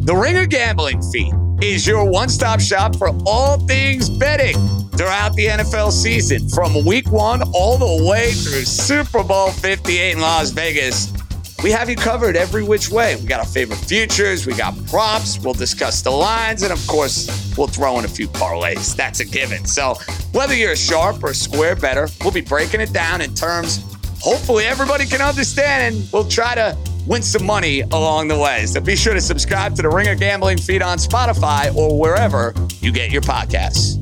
The Ringer Gambling Feed is your one-stop shop for all things betting throughout the NFL season, from Week 1 all the way through Super Bowl 58 in Las Vegas. We have you covered every which way. We got our favorite futures, we got props, we'll discuss the lines, and of course, we'll throw in a few parlays. That's a given. So whether you're a sharp or a square bettor, we'll be breaking it down in terms hopefully everybody can understand, and we'll try to win some money along the way. So be sure to subscribe to the Ringer Gambling Feed on Spotify or wherever you get your podcasts.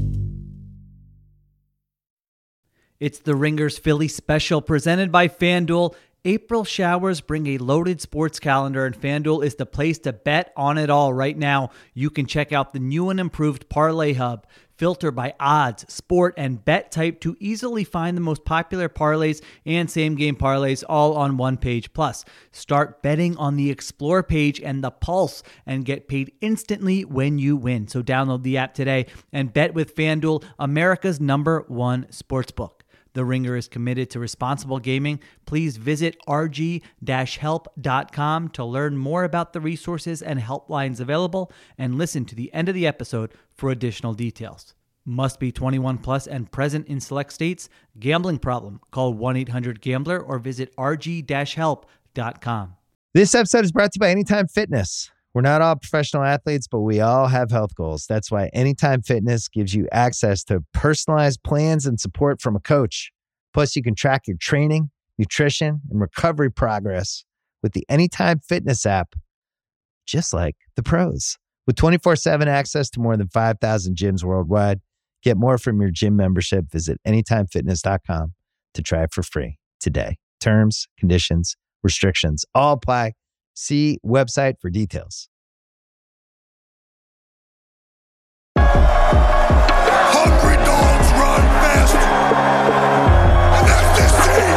It's the Ringers Philly Special presented by FanDuel. April showers bring a loaded sports calendar, and FanDuel is the place to bet on it all right now. You can check out the new and improved Parlay Hub. Filter by odds, sport, and bet type to easily find the most popular parlays and same-game parlays all on one page. Plus, start betting on the Explore page and the Pulse and get paid instantly when you win. So download the app today and bet with FanDuel, America's #1 sportsbook. The Ringer is committed to responsible gaming. Please visit rg-help.com to learn more about the resources and helplines available, and listen to the end of the episode for additional details. Must be 21 plus and present in select states. Gambling problem? Call 1-800-GAMBLER or visit rg-help.com. This episode is brought to you by Anytime Fitness. We're not all professional athletes, but we all have health goals. That's why Anytime Fitness gives you access to personalized plans and support from a coach. Plus, you can track your training, nutrition, and recovery progress with the Anytime Fitness app, just like the pros. With 24/7 access to more than 5,000 gyms worldwide, get more from your gym membership. Visit anytimefitness.com to try it for free today. Terms, conditions, restrictions all apply. See website for details. Hungry dogs run fast. And that's this team.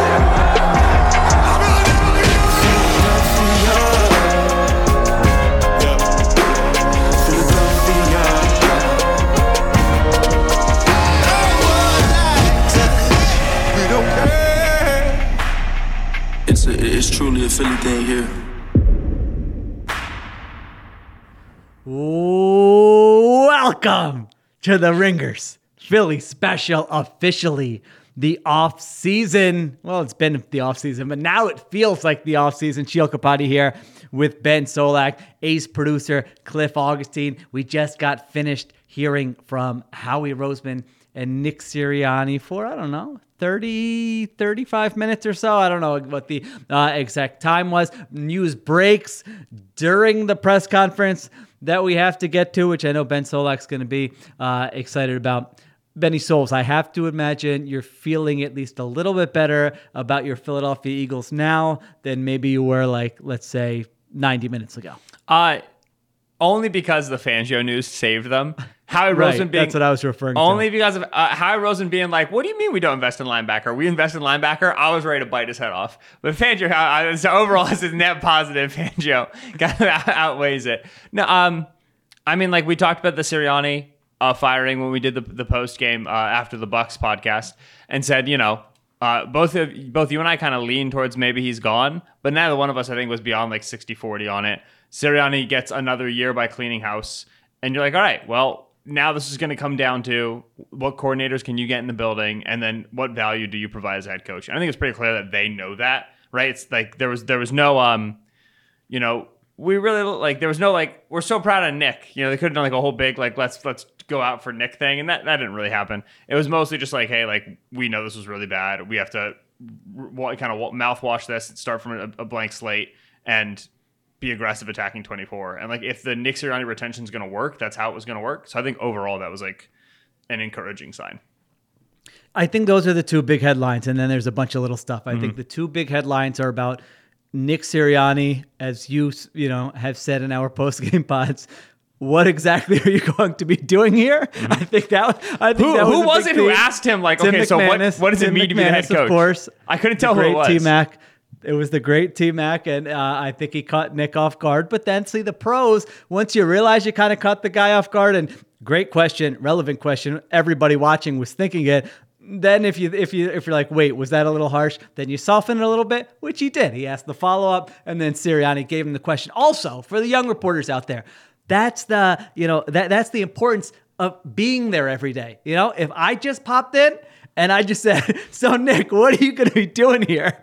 We don't care. It's truly a Philly thing here. Welcome to the Ringers Philly Special, officially the off season. Well, it's been the off season, but now it feels like the off season. Sheil Kapati here with Ben Solak, ace producer Cliff Augustine. We just got finished hearing from Howie Roseman and Nick Sirianni for, I don't know, 35 minutes or so. I don't know what the exact time was. News breaks during the press conference that we have to get to, which I know Ben Solak's going to be excited about. Benny Souls, I have to imagine you're feeling at least a little bit better about your Philadelphia Eagles now than maybe you were, like, let's say 90 minutes ago. Only because the Fangio news saved them. Howie Roseman being, that's what I was referring to. Only because of Howie Roseman being like, what do you mean we don't invest in linebacker? We invest in linebacker. I was ready to bite his head off. But Fangio, so overall, it's a net positive. Fangio kind of outweighs it. No, I mean, like, we talked about the Sirianni firing when we did the post game after the Bucs podcast, and said, you know, both you and I kind of leaned towards maybe he's gone, but neither one of us, I think, was beyond like 60-40 on it. Sirianni gets another year by cleaning house, and you're like, all right, well, now this is going to come down to what coordinators can you get in the building, and then what value do you provide as a head coach? And I think it's pretty clear that they know that, right? It's like there was no you know, we really, like, there was no, like, we're so proud of Nick. You know, they could have done like a whole big, like, let's go out for Nick thing, and that didn't really happen. It was mostly just like, hey, like, we know this was really bad. We have to kind of mouthwash this, start from a blank slate, and be aggressive attacking 24. And like, if the Nick Sirianni retention is going to work, that's how it was going to work. So I think overall that was like an encouraging sign. I think those are the two big headlines, and then there's a bunch of little stuff. I think the two big headlines are about Nick Sirianni, as you have said in our post-game pods. What exactly are you going to be doing here? I think that. Who was it who asked him, like, Tim okay, McManus, so what does it mean to be the head coach? Of course, I couldn't tell who it was. T-Mac. It was the great T-Mac, and I think he caught Nick off guard. But then, see, the pros, once you realize you kind of caught the guy off guard, and great question, relevant question, everybody watching was thinking it. Then if you're like, wait, was that a little harsh? Then you soften it a little bit, which he did. He asked the follow-up, and then Sirianni gave him the question. Also, for the young reporters out there, That's the, that's the importance of being there every day. If I just popped in and I just said, so Nick, what are you going to be doing here?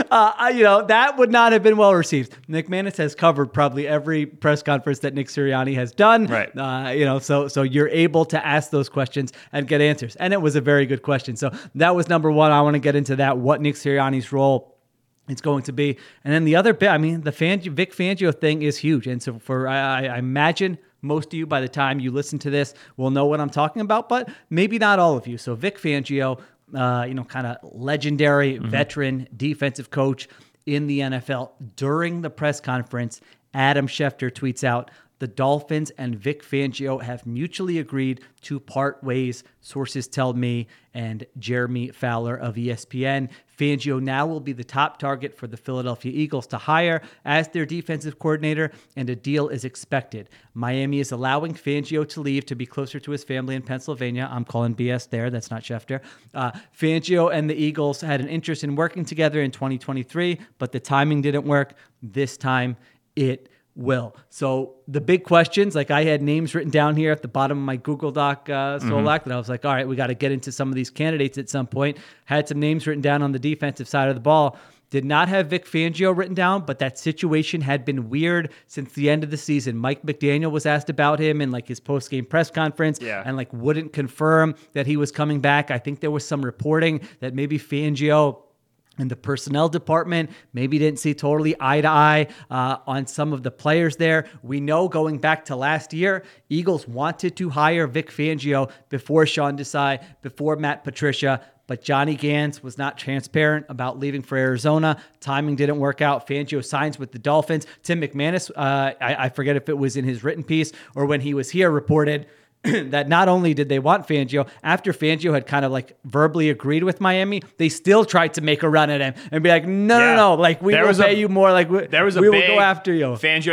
That would not have been well received. Nick Manis has covered probably every press conference that Nick Sirianni has done. Right. So you're able to ask those questions and get answers. And it was a very good question. So that was number one. I want to get into that, what Nick Sirianni's role it's going to be. And then the other bit, the Vic Fangio thing is huge. And so I imagine most of you, by the time you listen to this, will know what I'm talking about, but maybe not all of you. So Vic Fangio, kind of legendary veteran defensive coach in the NFL. During the press conference, Adam Schefter tweets out, the Dolphins and Vic Fangio have mutually agreed to part ways, sources tell me, and Jeremy Fowler of ESPN. Fangio now will be the top target for the Philadelphia Eagles to hire as their defensive coordinator, and a deal is expected. Miami is allowing Fangio to leave to be closer to his family in Pennsylvania. I'm calling BS there. That's not Schefter. Fangio and the Eagles had an interest in working together in 2023, but the timing didn't work. This time it will. So the big questions, like I had names written down here at the bottom of my Google Doc Solak, that I was like, all right, we got to get into some of these candidates at some point. Had some names written down on the defensive side of the ball. Did not have Vic Fangio written down, but that situation had been weird since the end of the season. Mike McDaniel was asked about him in his post-game press conference and wouldn't confirm that he was coming back. I think there was some reporting that maybe Fangio and the personnel department maybe didn't see totally eye to eye on some of the players there. We know going back to last year, Eagles wanted to hire Vic Fangio before Sean Desai, before Matt Patricia, but Johnny Gans was not transparent about leaving for Arizona. Timing didn't work out. Fangio signs with the Dolphins. Tim McManus, I forget if it was in his written piece or when he was here, reported that not only did they want Fangio, after Fangio had kind of verbally agreed with Miami, they still tried to make a run at him and be like, no, we will pay you more. There was a we big will go after you.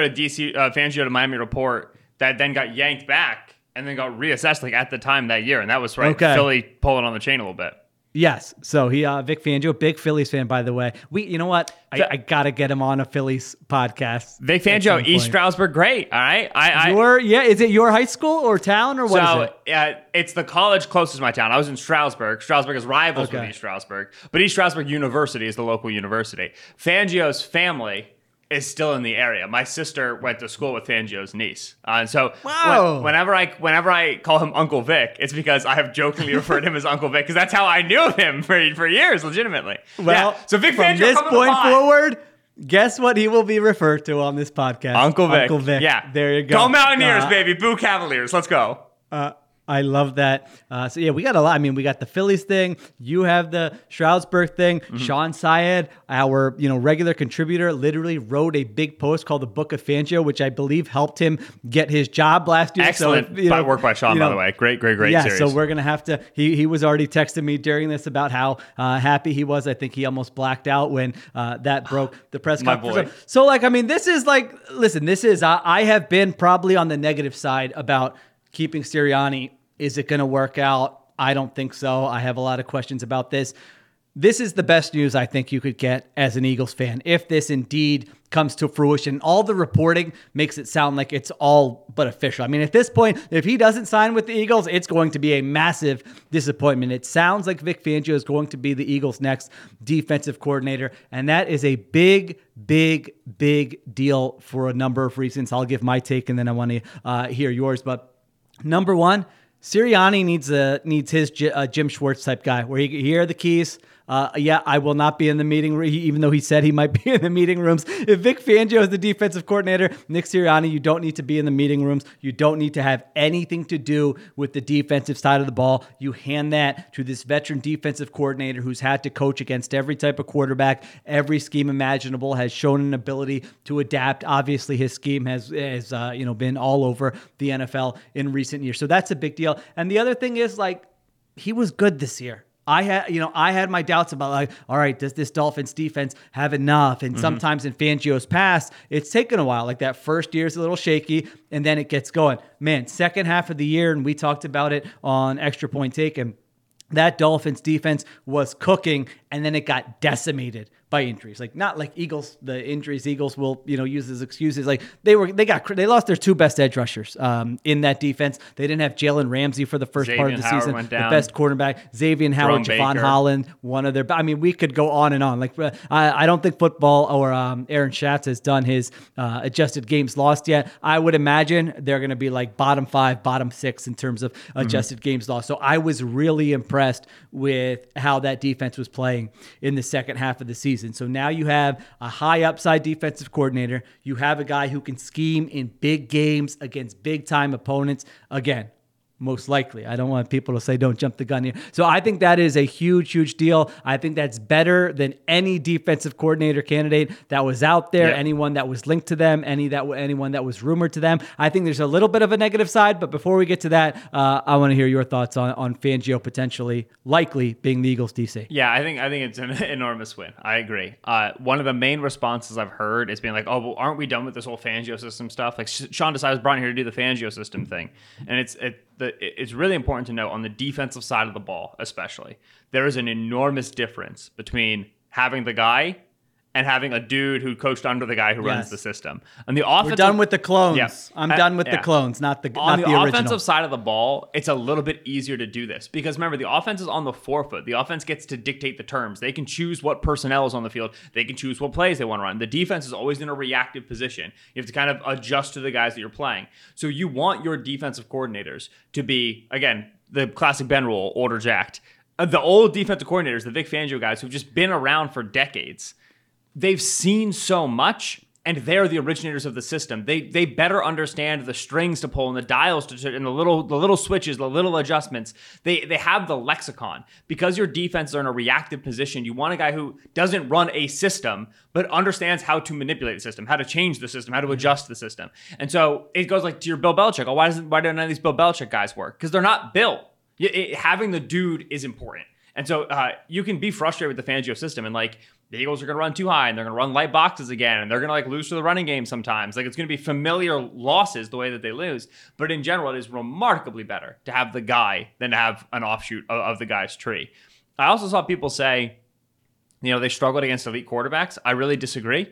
Fangio to Miami report that then got yanked back and then got reassessed at the time that year, and that was Philly pulling on the chain a little bit. Yes. So Vic Fangio, big Phillies fan, by the way. You know what? I got to get him on a Phillies podcast. Vic Fangio, East Stroudsburg, great. All right. Is it your high school or town or what is it? It's the college closest to my town. I was in Stroudsburg. Stroudsburg is rivals with East Stroudsburg, but East Stroudsburg University is the local university. Fangio's family is still in the area. My sister went to school with Fangio's niece. And so whenever I call him Uncle Vic, it's because I have jokingly referred to him as Uncle Vic, because that's how I knew him for years, legitimately. Well, so Vic from Fangio this point forward, guess what he will be referred to on this podcast? Uncle Vic. Uncle Vic. Yeah. There you go. Go Mountaineers, baby. Boo Cavaliers. Let's go. I love that. We got a lot. We got the Phillies thing. You have the Stroudsburg thing. Mm-hmm. Sean Syed, our regular contributor, literally wrote a big post called The Book of Fangio, which I believe helped him get his job last year. Excellent work by Sean, by the way. Great series. So we're gonna have to. He was already texting me during this about how happy he was. I think he almost blacked out when that broke the press conference. So this is listen. This is I have been probably on the negative side about keeping Sirianni. Is it going to work out? I don't think so. I have a lot of questions about this. This is the best news I think you could get as an Eagles fan if this indeed comes to fruition. All the reporting makes it sound like it's all but official. At this point, if he doesn't sign with the Eagles, it's going to be a massive disappointment. It sounds like Vic Fangio is going to be the Eagles' next defensive coordinator, and that is a big, big, big deal for a number of reasons. I'll give my take, and then I want to hear yours. But number one, Sirianni needs his Jim Schwartz type guy where here are the keys. I will not be in the meeting room, even though he said he might be in the meeting rooms. If Vic Fangio is the defensive coordinator, Nick Sirianni, you don't need to be in the meeting rooms. You don't need to have anything to do with the defensive side of the ball. You hand that to this veteran defensive coordinator who's had to coach against every type of quarterback, every scheme imaginable, has shown an ability to adapt. Obviously, his scheme has been all over the NFL in recent years. So that's a big deal. And the other thing is, he was good this year. I had my doubts about all right, does this Dolphins defense have enough? And sometimes in Fangio's past, it's taken a while. That first year is a little shaky, and then it gets going. Man, second half of the year, and we talked about it on Extra Point Taken, that Dolphins defense was cooking, and then it got decimated by injuries. Like not like Eagles, the injuries Eagles will, use as excuses. Like they lost their 2 best edge rushers in that defense. They didn't have Jalen Ramsey for the first part of the season. Went the down. best cornerback, Xavier Howard, Javon Holland, one of their, we could go on and on. Like I don't think football or Aaron Schatz has done his adjusted games lost yet. I would imagine they're going to be like bottom 5, bottom 6 in terms of adjusted games lost. So I was really impressed with how that defense was playing in the second half of the season. So now you have a high upside defensive coordinator. You have a guy who can scheme in big games against big time opponents. Again, most likely. I don't want people to say don't jump the gun here. So I think that is a huge, huge deal. I think that's better than any defensive coordinator candidate that was out there, anyone that was linked to them, anyone that was rumored to them. I think there's a little bit of a negative side, but before we get to that, I want to hear your thoughts on Fangio potentially, likely being the Eagles DC. Yeah, I think it's an enormous win. I agree. One of the main responses I've heard is being like, oh, well, aren't we done with this whole Fangio system stuff? Like Sean Desai was brought in here to do the Fangio system thing. And it's really important to note on the defensive side of the ball, especially, there is an enormous difference between having the guy and having a dude who coached under the guy who runs the system. And the offensive, we're done with the clones. Yeah. I'm done with the clones, not the original. Offensive side of the ball, it's a little bit easier to do this because remember, the offense is on the forefoot. The offense gets to dictate the terms. They can choose what personnel is on the field. They can choose what plays they want to run. The defense is always in a reactive position. You have to kind of adjust to the guys that you're playing. So you want your defensive coordinators to be, again, the classic Ben rule, order jacked. The old defensive coordinators, the Vic Fangio guys who've just been around for decades, they've seen so much, and they're the originators of the system. They better understand the strings to pull and the dials to and the little switches, the little adjustments. They have the lexicon. Because your defenses are in a reactive position, you want a guy who doesn't run a system, but understands how to manipulate the system, how to change the system, how to adjust the system. And so it goes like to your Bill Belichick. Oh, why do none of these Bill Belichick guys work? Because they're not built. Having the dude is important. And so you can be frustrated with the Fangio system and like the Eagles are going to run too high and they're going to run light boxes again and they're going to like lose to the running game sometimes. Like it's going to be familiar losses the way that they lose. But in general, it is remarkably better to have the guy than to have an offshoot of the guy's tree. I also saw people say, they struggled against elite quarterbacks. I really disagree.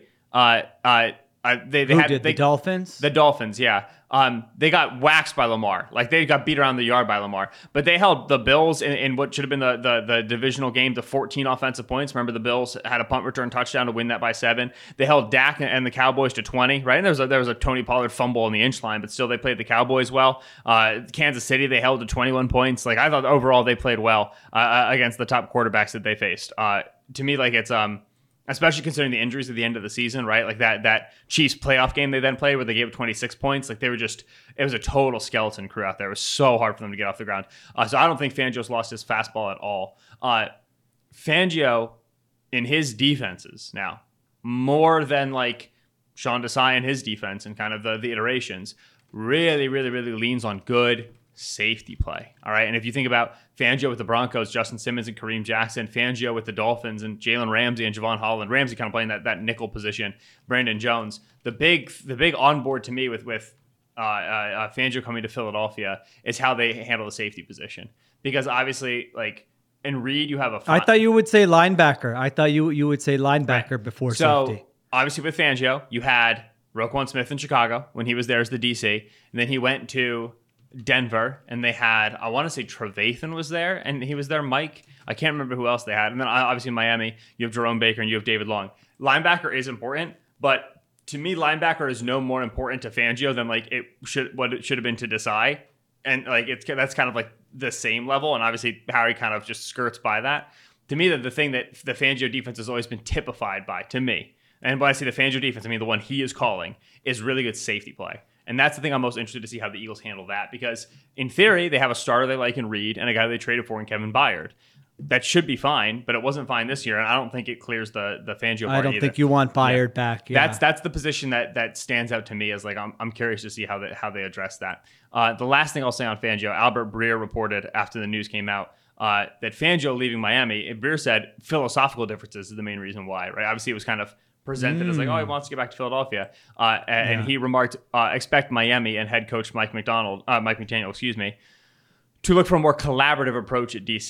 The Dolphins? The Dolphins, yeah. They got waxed by Lamar. Like they got beat around the yard by Lamar. But they held the Bills in what should have been the divisional game to 14 offensive points. Remember, the Bills had a punt return touchdown to win that by 7. They held Dak and the Cowboys to 20, right? And there was a Tony Pollard fumble on the inch line, but still they played the Cowboys well. Kansas City, they held to 21 points. Like I thought overall they played well against the top quarterbacks that they faced. To me, like it's especially considering the injuries at the end of the season, right? Like that Chiefs playoff game they then played where they gave up 26 points. Like it was a total skeleton crew out there. It was so hard for them to get off the ground. So I don't think Fangio's lost his fastball at all. Fangio in his defenses now, more than like Sean Desai in his defense and kind of the iterations, really, really, really leans on good safety play. All right. And if you think about Fangio with the Broncos, Justin Simmons and Kareem Jackson, Fangio with the Dolphins and Jalen Ramsey and Javon Holland, Ramsey kind of playing that nickel position, Brandon Jones, the big onboard to me with Fangio coming to Philadelphia is how they handle the safety position. Because obviously like in Reed, you have a I thought you would say linebacker. I thought you would say linebacker right. before safety. So obviously with Fangio, you had Roquan Smith in Chicago when he was there as the DC. And then he went to Denver, and they had, I want to say Trevathan was there, and he was there, Mike. I can't remember who else they had. And then obviously in Miami, you have Jerome Baker and you have David Long. Linebacker is important, but to me, linebacker is no more important to Fangio than like what it should have been to Desai. And like that's kind of like the same level, and obviously Harry kind of just skirts by that. To me, the thing that the Fangio defense has always been typified by, to me, and when I say the Fangio defense, I mean the one he is calling, is really good safety play. And that's the thing I'm most interested to see how the Eagles handle that. Because in theory, they have a starter they like in Reed and a guy they traded for in Kevin Byard. That should be fine, but it wasn't fine this year. And I don't think it clears the Fangio part I don't either. think you want Byard back. Yeah. That's the position that stands out to me as like I'm curious to see how they address that. The last thing I'll say on Fangio, Albert Breer reported after the news came out that Fangio leaving Miami, Breer said philosophical differences is the main reason why, right? Obviously, it was kind of presented as like, oh, he wants to get back to Philadelphia. And he remarked, expect Miami and head coach Mike McDaniel, to look for a more collaborative approach at DC.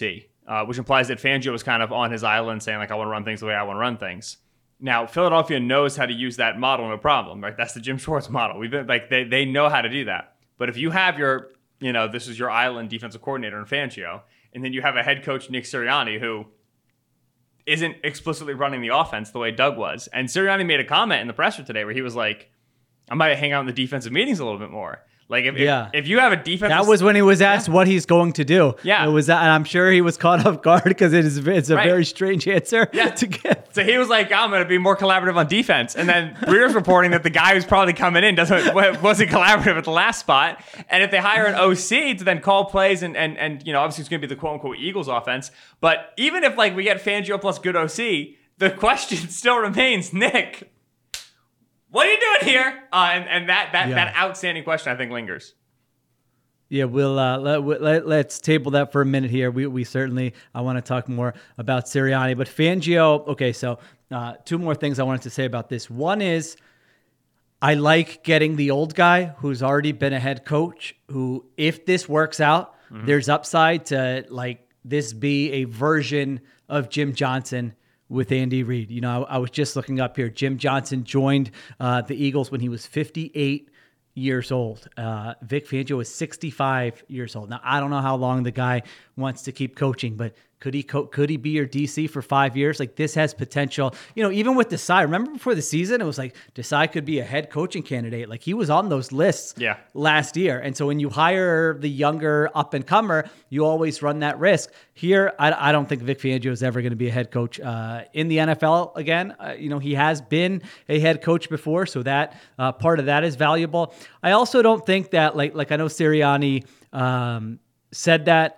which implies that Fangio was kind of on his island saying, like, I want to run things the way I want to run things. Now, Philadelphia knows how to use that model, no problem, right? That's the Jim Schwartz model. We've been like, they know how to do that. But if you have your, this is your island defensive coordinator in Fangio, and then you have a head coach, Nick Sirianni, who isn't explicitly running the offense the way Doug was. And Sirianni made a comment in the presser today where he was like, I might hang out in the defensive meetings a little bit more. Like if you have a defense, that was when he was asked what he's going to do. Yeah, it was, and I'm sure he was caught off guard because it's a very strange answer to give. So he was like, I'm going to be more collaborative on defense. And then Breer's reporting that the guy who's probably coming in wasn't collaborative at the last spot. And if they hire an OC to then call plays and obviously it's going to be the quote unquote Eagles offense. But even if like we get Fangio plus good OC, the question still remains, Nick, what are you doing here? And that outstanding question, I think, lingers. Yeah, let's table that for a minute here. We certainly, I want to talk more about Sirianni. But Fangio, okay, so two more things I wanted to say about this. One is I like getting the old guy who's already been a head coach, who, if this works out, there's upside to like this be a version of Jim Johnson with Andy Reid. I was just looking up here. Jim Johnson joined the Eagles when he was 58 years old. Vic Fangio is 65 years old. Now, I don't know how long the guy wants to keep coaching, but could he be your DC for 5 years? Like, this has potential. Even with Desai, remember before the season, it was like Desai could be a head coaching candidate. Like, he was on those lists last year. And so when you hire the younger up and comer, you always run that risk. Here, I don't think Vic Fangio is ever going to be a head coach in the NFL again. He has been a head coach before, so that part of that is valuable. I also don't think that, like I know Sirianni said that.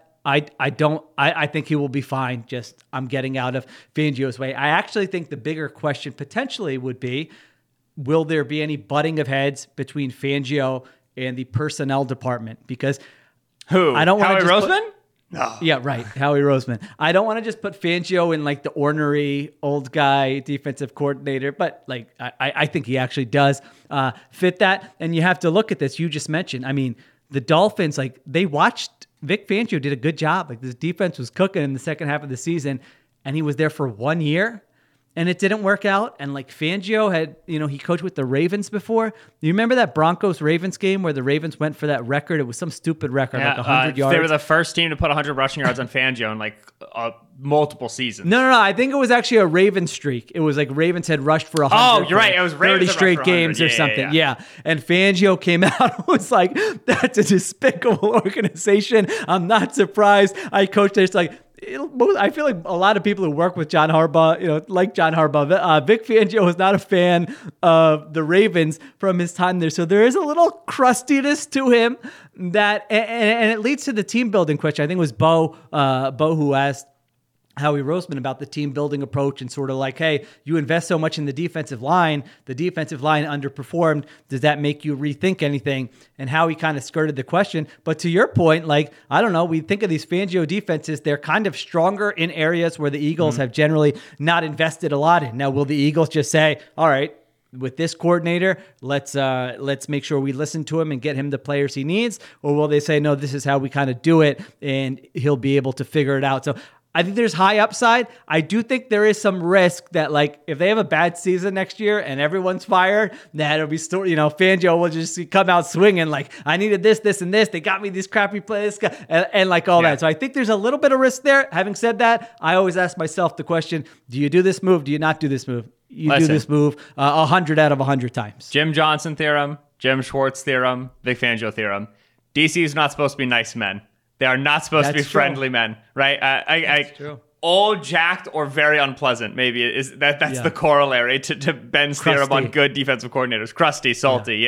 I think he will be fine. Just I'm getting out of Fangio's way. I actually think the bigger question potentially would be, will there be any butting of heads between Fangio and the personnel department? Because I don't want to Howie Roseman? No. Yeah, right. Howie Roseman. I don't want to just put Fangio in like the ornery old guy defensive coordinator, but like I think he actually does fit that. And you have to look at this. You just mentioned, I mean, the Dolphins, like they watched Vic Fangio did a good job. Like this defense was cooking in the second half of the season, and he was there for 1 year, and it didn't work out. And like Fangio had, he coached with the Ravens before. You remember that Broncos-Ravens game where the Ravens went for that record? It was some stupid record, like 100 yards. They were the first team to put 100 rushing yards on Fangio in like multiple seasons. No. I think it was actually a Ravens streak. It was like Ravens had rushed for 100. Oh, you're right. It was Ravens 30 straight games or something. Yeah. And Fangio came out and was like, that's a despicable organization. I'm not surprised. I coached there. It's like, I feel like a lot of people who work with John Harbaugh, like John Harbaugh. Vic Fangio was not a fan of the Ravens from his time there. So there is a little crustiness to him that, and it leads to the team building question. I think it was Bo who asked Howie Roseman about the team building approach and sort of like, hey, you invest so much in the defensive line underperformed. Does that make you rethink anything? And Howie kind of skirted the question. But to your point, like, I don't know, we think of these Fangio defenses, they're kind of stronger in areas where the Eagles have generally not invested a lot in. Now, will the Eagles just say, all right, with this coordinator, let's make sure we listen to him and get him the players he needs? Or will they say, no, this is how we kind of do it and he'll be able to figure it out? So I think there's high upside. I do think there is some risk that, like, if they have a bad season next year and everyone's fired, that it'll be Fangio will just come out swinging like, I needed this, and this. They got me these crappy plays and like all that. So I think there's a little bit of risk there. Having said that, I always ask myself the question: do you do this move? Do you not do this move? Do this move 100 out of 100 times. Jim Johnson theorem, Jim Schwartz theorem, Vic Fangio theorem. DC is not supposed to be nice men. They are not supposed to be friendly men, right? That's true. All jacked or very unpleasant, maybe is that's the corollary to Ben's theorem on good defensive coordinators. Crusty, salty,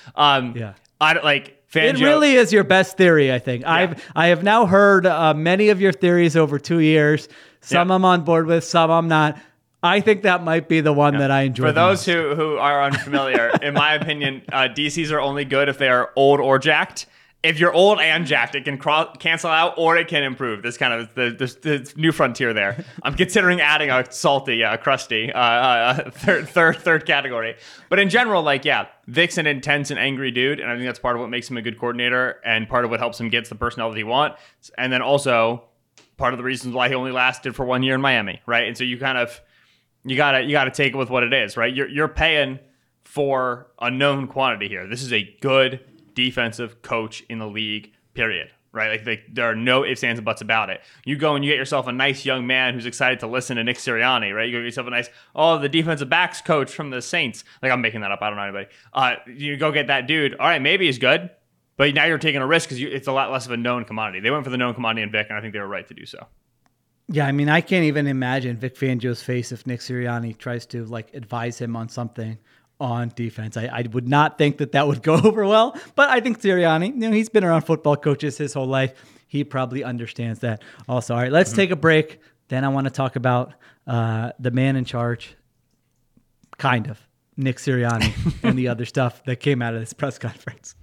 I like Fangio. It really is your best theory, I think. I have now heard many of your theories over 2 years. Some I'm on board with, some I'm not. I think that might be the one that I enjoy. For those who are unfamiliar, in my opinion, DCs are only good if they are old or jacked. If you're old and jacked, it can cancel out or it can improve. This kind of the new frontier there. I'm considering adding a salty, a crusty, third category. But in general, Vic's an intense and angry dude, and I think that's part of what makes him a good coordinator and part of what helps him get the personnel that he wants. And then also, part of the reasons why he only lasted for 1 year in Miami, right? And so you gotta take it with what it is, right? You're paying for a known quantity here. This is a good defensive coach in the league, period. Right? Like there are no ifs, ands, and buts about it. You go and you get yourself a nice young man who's excited to listen to Nick Sirianni, right? You get yourself a nice, the defensive backs coach from the Saints. Like, I'm making that up. I don't know anybody. You go get that dude. All right, maybe he's good, but now you're taking a risk because it's a lot less of a known commodity. They went for the known commodity in Vic, and I think they were right to do so. Yeah, I mean, I can't even imagine Vic Fangio's face if Nick Sirianni tries to advise him on something on defense. I would not think that would go over well, but I think Sirianni, he's been around football coaches his whole life. He probably understands that also. All right, let's take a break. Then I want to talk about the man in charge, kind of, Nick Sirianni, and the other stuff that came out of this press conference.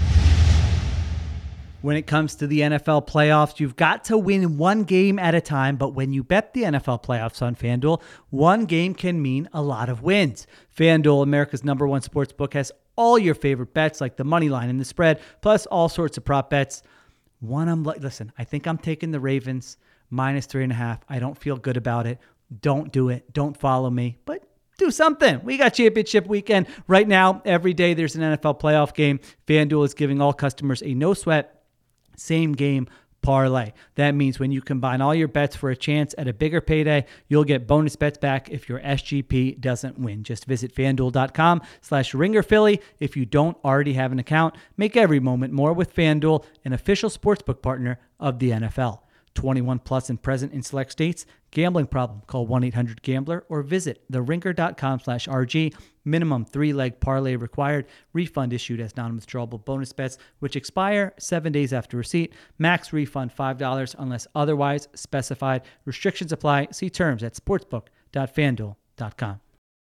When it comes to the NFL playoffs, you've got to win one game at a time, but when you bet the NFL playoffs on FanDuel, one game can mean a lot of wins. FanDuel, America's #1 sportsbook, has all your favorite bets like the money line and the spread, plus all sorts of prop bets. Listen, I think I'm taking the Ravens -3.5. I don't feel good about it. Don't do it. Don't follow me, but do something. We got championship weekend right now. Every day there's an NFL playoff game. FanDuel is giving all customers a no-sweat same game parlay. That means when you combine all your bets for a chance at a bigger payday, you'll get bonus bets back if your SGP doesn't win. Just visit FanDuel.com/RingerPhilly if you don't already have an account. Make every moment more with FanDuel, an official sportsbook partner of the NFL. 21 plus and present in select states. Gambling problem? Call 1-800-GAMBLER or visit theringer.com/RG. Minimum 3-leg parlay required. Refund issued as non-withdrawable bonus bets, which expire 7 days after receipt. Max refund $5 unless otherwise specified. Restrictions apply. See terms at sportsbook.fanduel.com.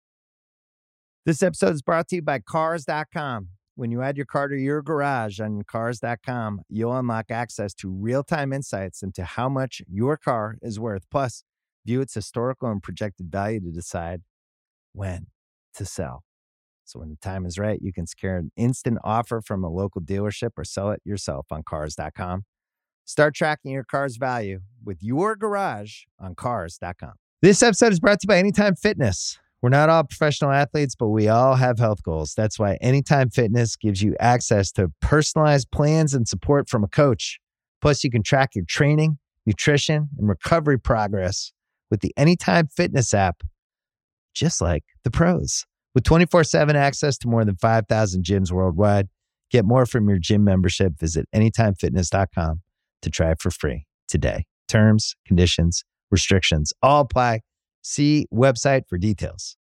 This episode is brought to you by Cars.com. When you add your car to your garage on Cars.com, you'll unlock access to real-time insights into how much your car is worth. Plus, view its historical and projected value to decide when to sell. So when the time is right, you can secure an instant offer from a local dealership or sell it yourself on Cars.com. Start tracking your car's value with your garage on Cars.com. This episode is brought to you by Anytime Fitness. We're not all professional athletes, but we all have health goals. That's why Anytime Fitness gives you access to personalized plans and support from a coach. Plus, you can track your training, nutrition, and recovery progress with the Anytime Fitness app, just like the pros. With 24/7 access to more than 5,000 gyms worldwide, get more from your gym membership. Visit anytimefitness.com to try it for free today. Terms, conditions, restrictions all apply. See website for details.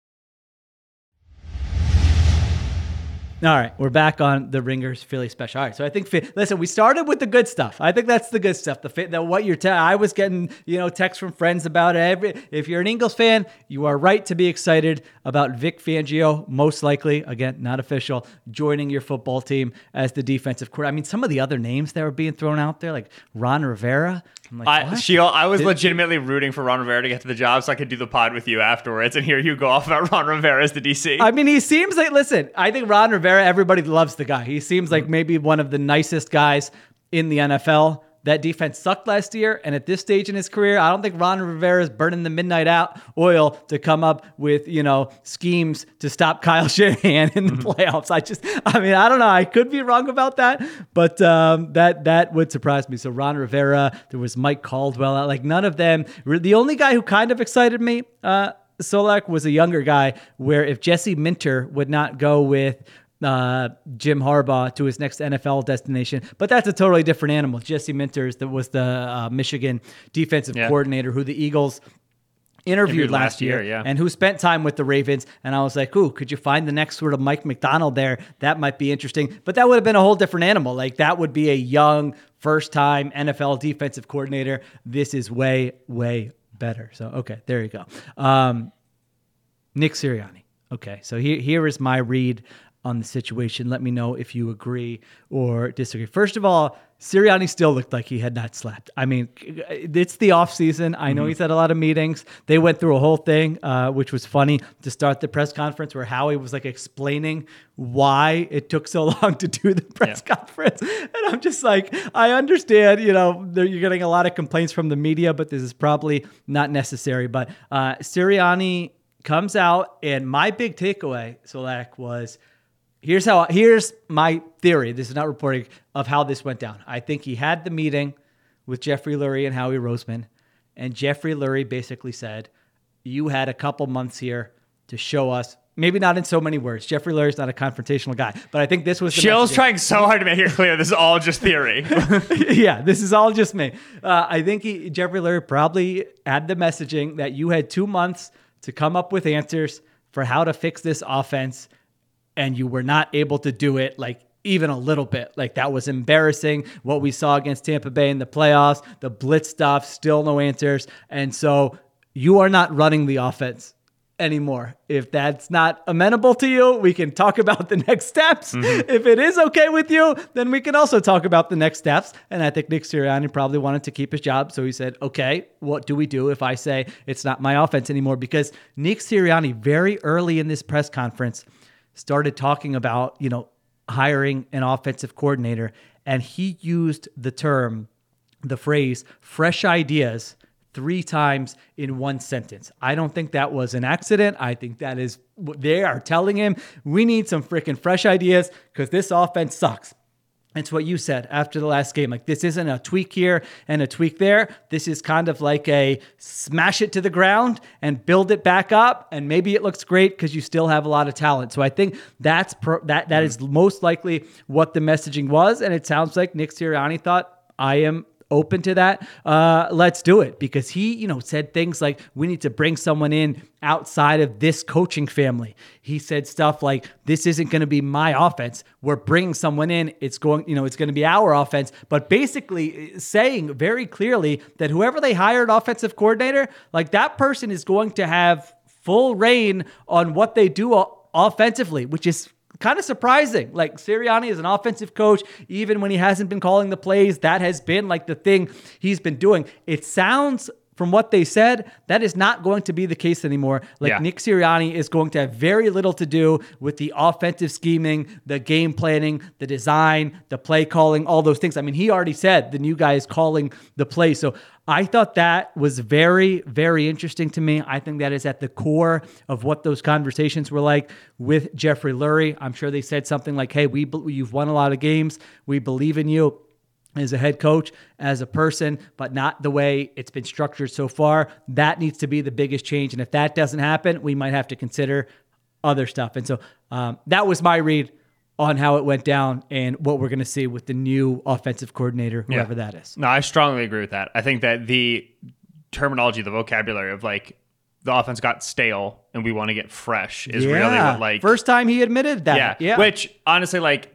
All right, we're back on the Ringers Philly special. All right, so I think, listen, we started with the good stuff. I think that's the good stuff. What you're I was getting, texts from friends about it. If you're an Eagles fan, you are right to be excited about Vic Fangio, most likely, again, not official, joining your football team as the defensive coordinator. I mean, some of the other names that were being thrown out there, like Ron Rivera. I'm like, what? I was legitimately rooting for Ron Rivera to get to the job so I could do the pod with you afterwards and hear you go off about Ron Rivera as the DC. I mean, he seems like, listen, I think Ron Rivera, everybody loves the guy. He seems like maybe one of the nicest guys in the NFL. That defense sucked last year, and at this stage in his career, I don't think Ron Rivera is burning the midnight oil to come up with, schemes to stop Kyle Shanahan in the playoffs. I don't know. I could be wrong about that, but that would surprise me. So Ron Rivera, there was Mike Caldwell. Like none of them. The only guy who kind of excited me, Solak, was a younger guy. Where if Jesse Minter would not go with Jim Harbaugh to his next NFL destination, but that's a totally different animal. Jesse Minter was the Michigan defensive coordinator who the Eagles interviewed last year and who spent time with the Ravens. And I was like, ooh, could you find the next sort of Mike McDonald there? That might be interesting, but that would have been a whole different animal. Like that would be a young first-time NFL defensive coordinator. This is way, way better. So, okay, there you go. Nick Sirianni. Okay, so here is my read on the situation. Let me know if you agree or disagree. First of all, Sirianni still looked like he had not slept. I mean, it's the offseason. I know he's had a lot of meetings. They went through a whole thing, which was funny to start the press conference where Howie was like explaining why it took so long to do the press conference. And I'm just like, I understand, you're getting a lot of complaints from the media, but this is probably not necessary. But Sirianni comes out, and my big takeaway, Solak, was here's my theory. This is not reporting of how this went down. I think he had the meeting with Jeffrey Lurie and Howie Roseman, and Jeffrey Lurie basically said, you had a couple months here to show us, maybe not in so many words. Jeffrey Lurie's not a confrontational guy, but I think this was the Shill's messaging. trying so hard to make it clear this is all just theory. Yeah, this is all just me. I think Jeffrey Lurie probably had the messaging that you had 2 months to come up with answers for how to fix this offense, and you were not able to do it like even a little bit. Like, that was embarrassing. What we saw against Tampa Bay in the playoffs, the blitz stuff, still no answers. And so you are not running the offense anymore. If that's not amenable to you, we can talk about the next steps. If it is okay with you, then we can also talk about the next steps. And I think Nick Sirianni probably wanted to keep his job. So he said, okay, what do we do if I say it's not my offense anymore? Because Nick Sirianni, very early in this press conference, started talking about, hiring an offensive coordinator. And he used the phrase, fresh ideas 3 times in one sentence. I don't think that was an accident. I think that is, they are telling him, we need some freaking fresh ideas because this offense sucks. It's what you said after the last game. Like, this isn't a tweak here and a tweak there. This is kind of like a smash it to the ground and build it back up. And maybe it looks great because you still have a lot of talent. So I think that is most likely what the messaging was. And it sounds like Nick Sirianni thought, I am open to that. Let's do it. Because he, said things like, we need to bring someone in outside of this coaching family. He said stuff like, this isn't going to be my offense. We're bringing someone in. It's going to be our offense. But basically saying very clearly that whoever they hired offensive coordinator, like, that person is going to have full reign on what they do offensively, which is kind of surprising. Like, Sirianni is an offensive coach. Even when he hasn't been calling the plays, that has been like the thing he's been doing. It sounds, from what they said, that is not going to be the case anymore. Nick Sirianni is going to have very little to do with the offensive scheming, the game planning, the design, the play calling, all those things. I mean, he already said the new guy is calling the play. So I thought that was very, very interesting to me. I think that is at the core of what those conversations were like with Jeffrey Lurie. I'm sure they said something like, hey, you've won a lot of games. We believe in you as a head coach, as a person, but not the way it's been structured so far. That needs to be the biggest change. And if that doesn't happen, we might have to consider other stuff. And so that was my read on how it went down and what we're going to see with the new offensive coordinator, whoever that is. No, I strongly agree with that. I think that the terminology, the vocabulary of like, the offense got stale and we want to get fresh is really what, like, first time he admitted that. Yeah. Which honestly, like,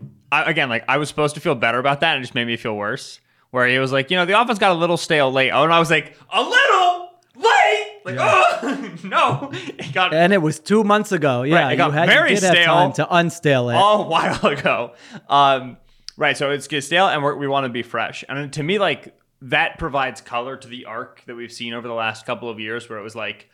I was supposed to feel better about that and it just made me feel worse. Where he was like, the offense got a little stale late. Oh, and I was like, a little late? Like, oh, no. And it was 2 months ago. Yeah, right, it got very stale. Have time to unstale it. A while ago. Right, so it's get stale and we want to be fresh. And to me, like, that provides color to the arc that we've seen over the last couple of years where it was like,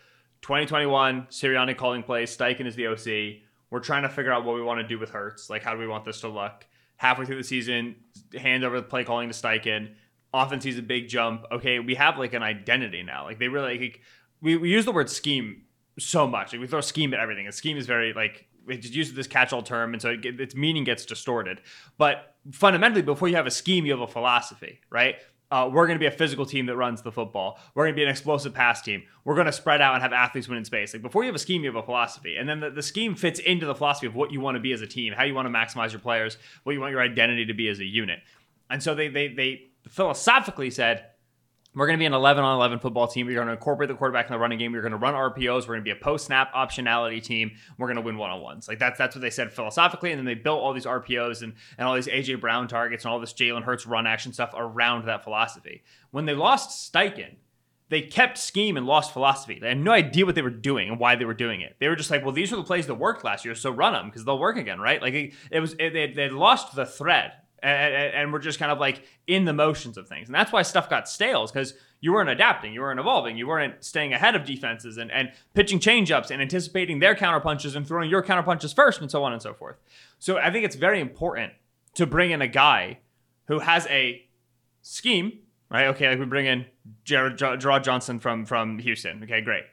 2021, Sirianni calling plays, Steichen is the OC. We're trying to figure out what we want to do with Hurts. Like, how do we want this to look? Halfway through the season, hand over the play calling to Steichen. Offense sees a big jump. Okay, we have like an identity now. Like, they really, like, we use the word scheme so much. Like, we throw scheme at everything. And scheme is very, like, we just use this catch-all term, and so its meaning gets distorted. But fundamentally, before you have a scheme, you have a philosophy, right? We're going to be a physical team that runs the football. We're going to be an explosive pass team. We're going to spread out and have athletes win in space. Like, before you have a scheme, you have a philosophy. And then the scheme fits into the philosophy of what you want to be as a team, how you want to maximize your players, what you want your identity to be as a unit. And so they philosophically said, we're going to be an 11-on-11 football team. We're going to incorporate the quarterback in the running game. We're going to run RPOs. We're going to be a post-snap optionality team. We're going to win one-on-ones. Like, that's what they said philosophically. And then they built all these RPOs and all these A.J. Brown targets and all this Jalen Hurts run action stuff around that philosophy. When they lost Steichen, they kept scheme and lost philosophy. They had no idea what they were doing and why they were doing it. They were just like, well, these are the plays that worked last year, so run them because they'll work again, right? Like they lost the thread and we're just kind of like in the motions of things. And that's why stuff got stale, because you weren't adapting, you weren't evolving, you weren't staying ahead of defenses and pitching changeups and anticipating their counterpunches and throwing your counterpunches first and so on and so forth. So I think it's very important to bring in a guy who has a scheme, right? Okay, like we bring in Gerard Johnson from Houston. Okay, great.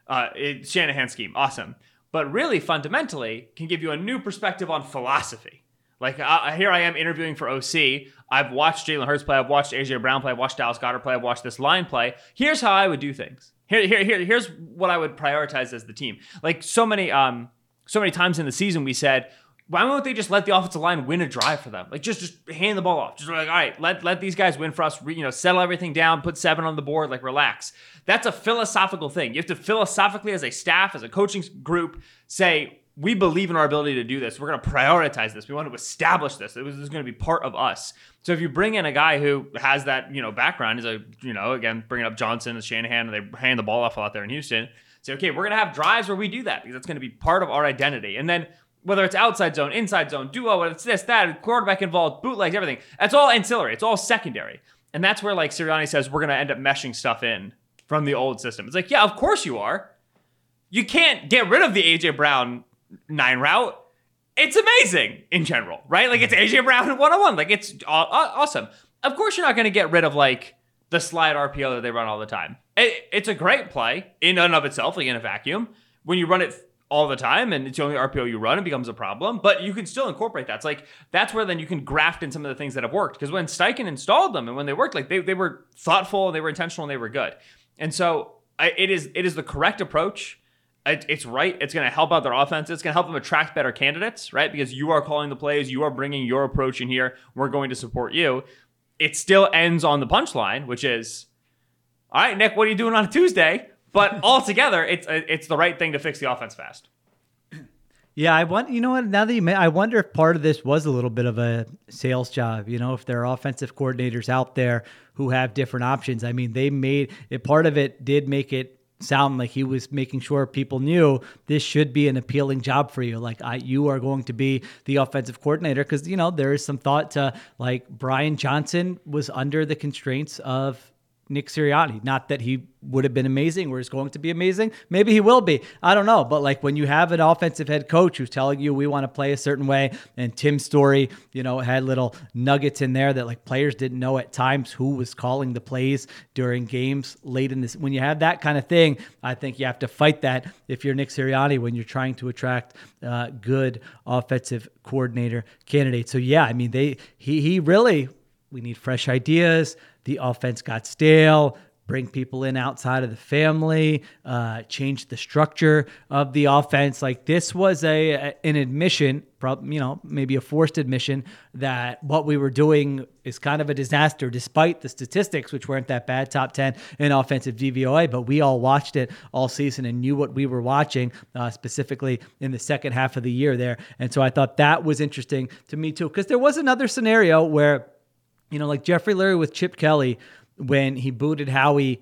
Shanahan scheme, awesome. But really, fundamentally, can give you a new perspective on philosophy. Like here I am interviewing for OC. I've watched Jalen Hurts play. I've watched AJ Brown play. I've watched Dallas Goedert play. I've watched this line play. Here's how I would do things. Here's what I would prioritize as the team. Like so many times in the season, we said, why won't they just let the offensive line win a drive for them? Like just hand the ball off. Just like, all right, let these guys win for us. Settle everything down. Put 7 on the board. Like relax. That's a philosophical thing. You have to philosophically, as a staff, as a coaching group, say, we believe in our ability to do this. We're going to prioritize this. We want to establish this. This is going to be part of us. So if you bring in a guy who has that, background, is again, bringing up Johnson and Shanahan, and they hand the ball off a lot there in Houston, say, okay, we're going to have drives where we do that because that's going to be part of our identity. And then whether it's outside zone, inside zone, duo, whether it's this, that, quarterback involved, bootlegs, everything, that's all ancillary. It's all secondary. And that's where, like Sirianni says, we're going to end up meshing stuff in from the old system. It's like, yeah, of course you are. You can't get rid of the A.J. Brown 9 route. It's amazing in general, right? Like it's AJ Brown 101. Like it's awesome. Of course, you're not going to get rid of like the slide RPO that they run all the time. It's a great play in and of itself, like in a vacuum. When you run it all the time and it's the only RPO you run, it becomes a problem. But you can still incorporate that. It's like that's where then you can graft in some of the things that have worked. Because when Steichen installed them and when they worked, like they were thoughtful, they were intentional, and they were good. And so it is the correct approach. It's right. It's going to help out their offense. It's going to help them attract better candidates, right? Because you are calling the plays. You are bringing your approach in here. We're going to support you. It still ends on the punchline, which is, all right, Nick, what are you doing on a Tuesday? But altogether, it's the right thing to fix the offense fast. Yeah, I want. You know what? Now that I wonder if part of this was a little bit of a sales job. If there are offensive coordinators out there who have different options. I mean, they made it. Part of it did make it sound like he was making sure people knew this should be an appealing job for you. Like you are going to be the offensive coordinator because, there is some thought to like Brian Johnson was under the constraints of Nick Sirianni. Not that he would have been amazing or is going to be amazing. Maybe he will be. I don't know. But like when you have an offensive head coach who's telling you we want to play a certain way, and Tim Story, had little nuggets in there that like players didn't know at times who was calling the plays during games late in this. When you have that kind of thing, I think you have to fight that if you're Nick Sirianni when you're trying to attract good offensive coordinator candidates. So yeah, I mean he really, we need fresh ideas. The offense got stale. Bring people in outside of the family, change the structure of the offense. Like this was an admission, maybe a forced admission that what we were doing is kind of a disaster, despite the statistics, which weren't that bad, top 10 in offensive DVOA, but we all watched it all season and knew what we were watching, specifically in the second half of the year there. And so I thought that was interesting to me too, because there was another scenario where, like Jeffrey Lurie with Chip Kelly, when he booted Howie,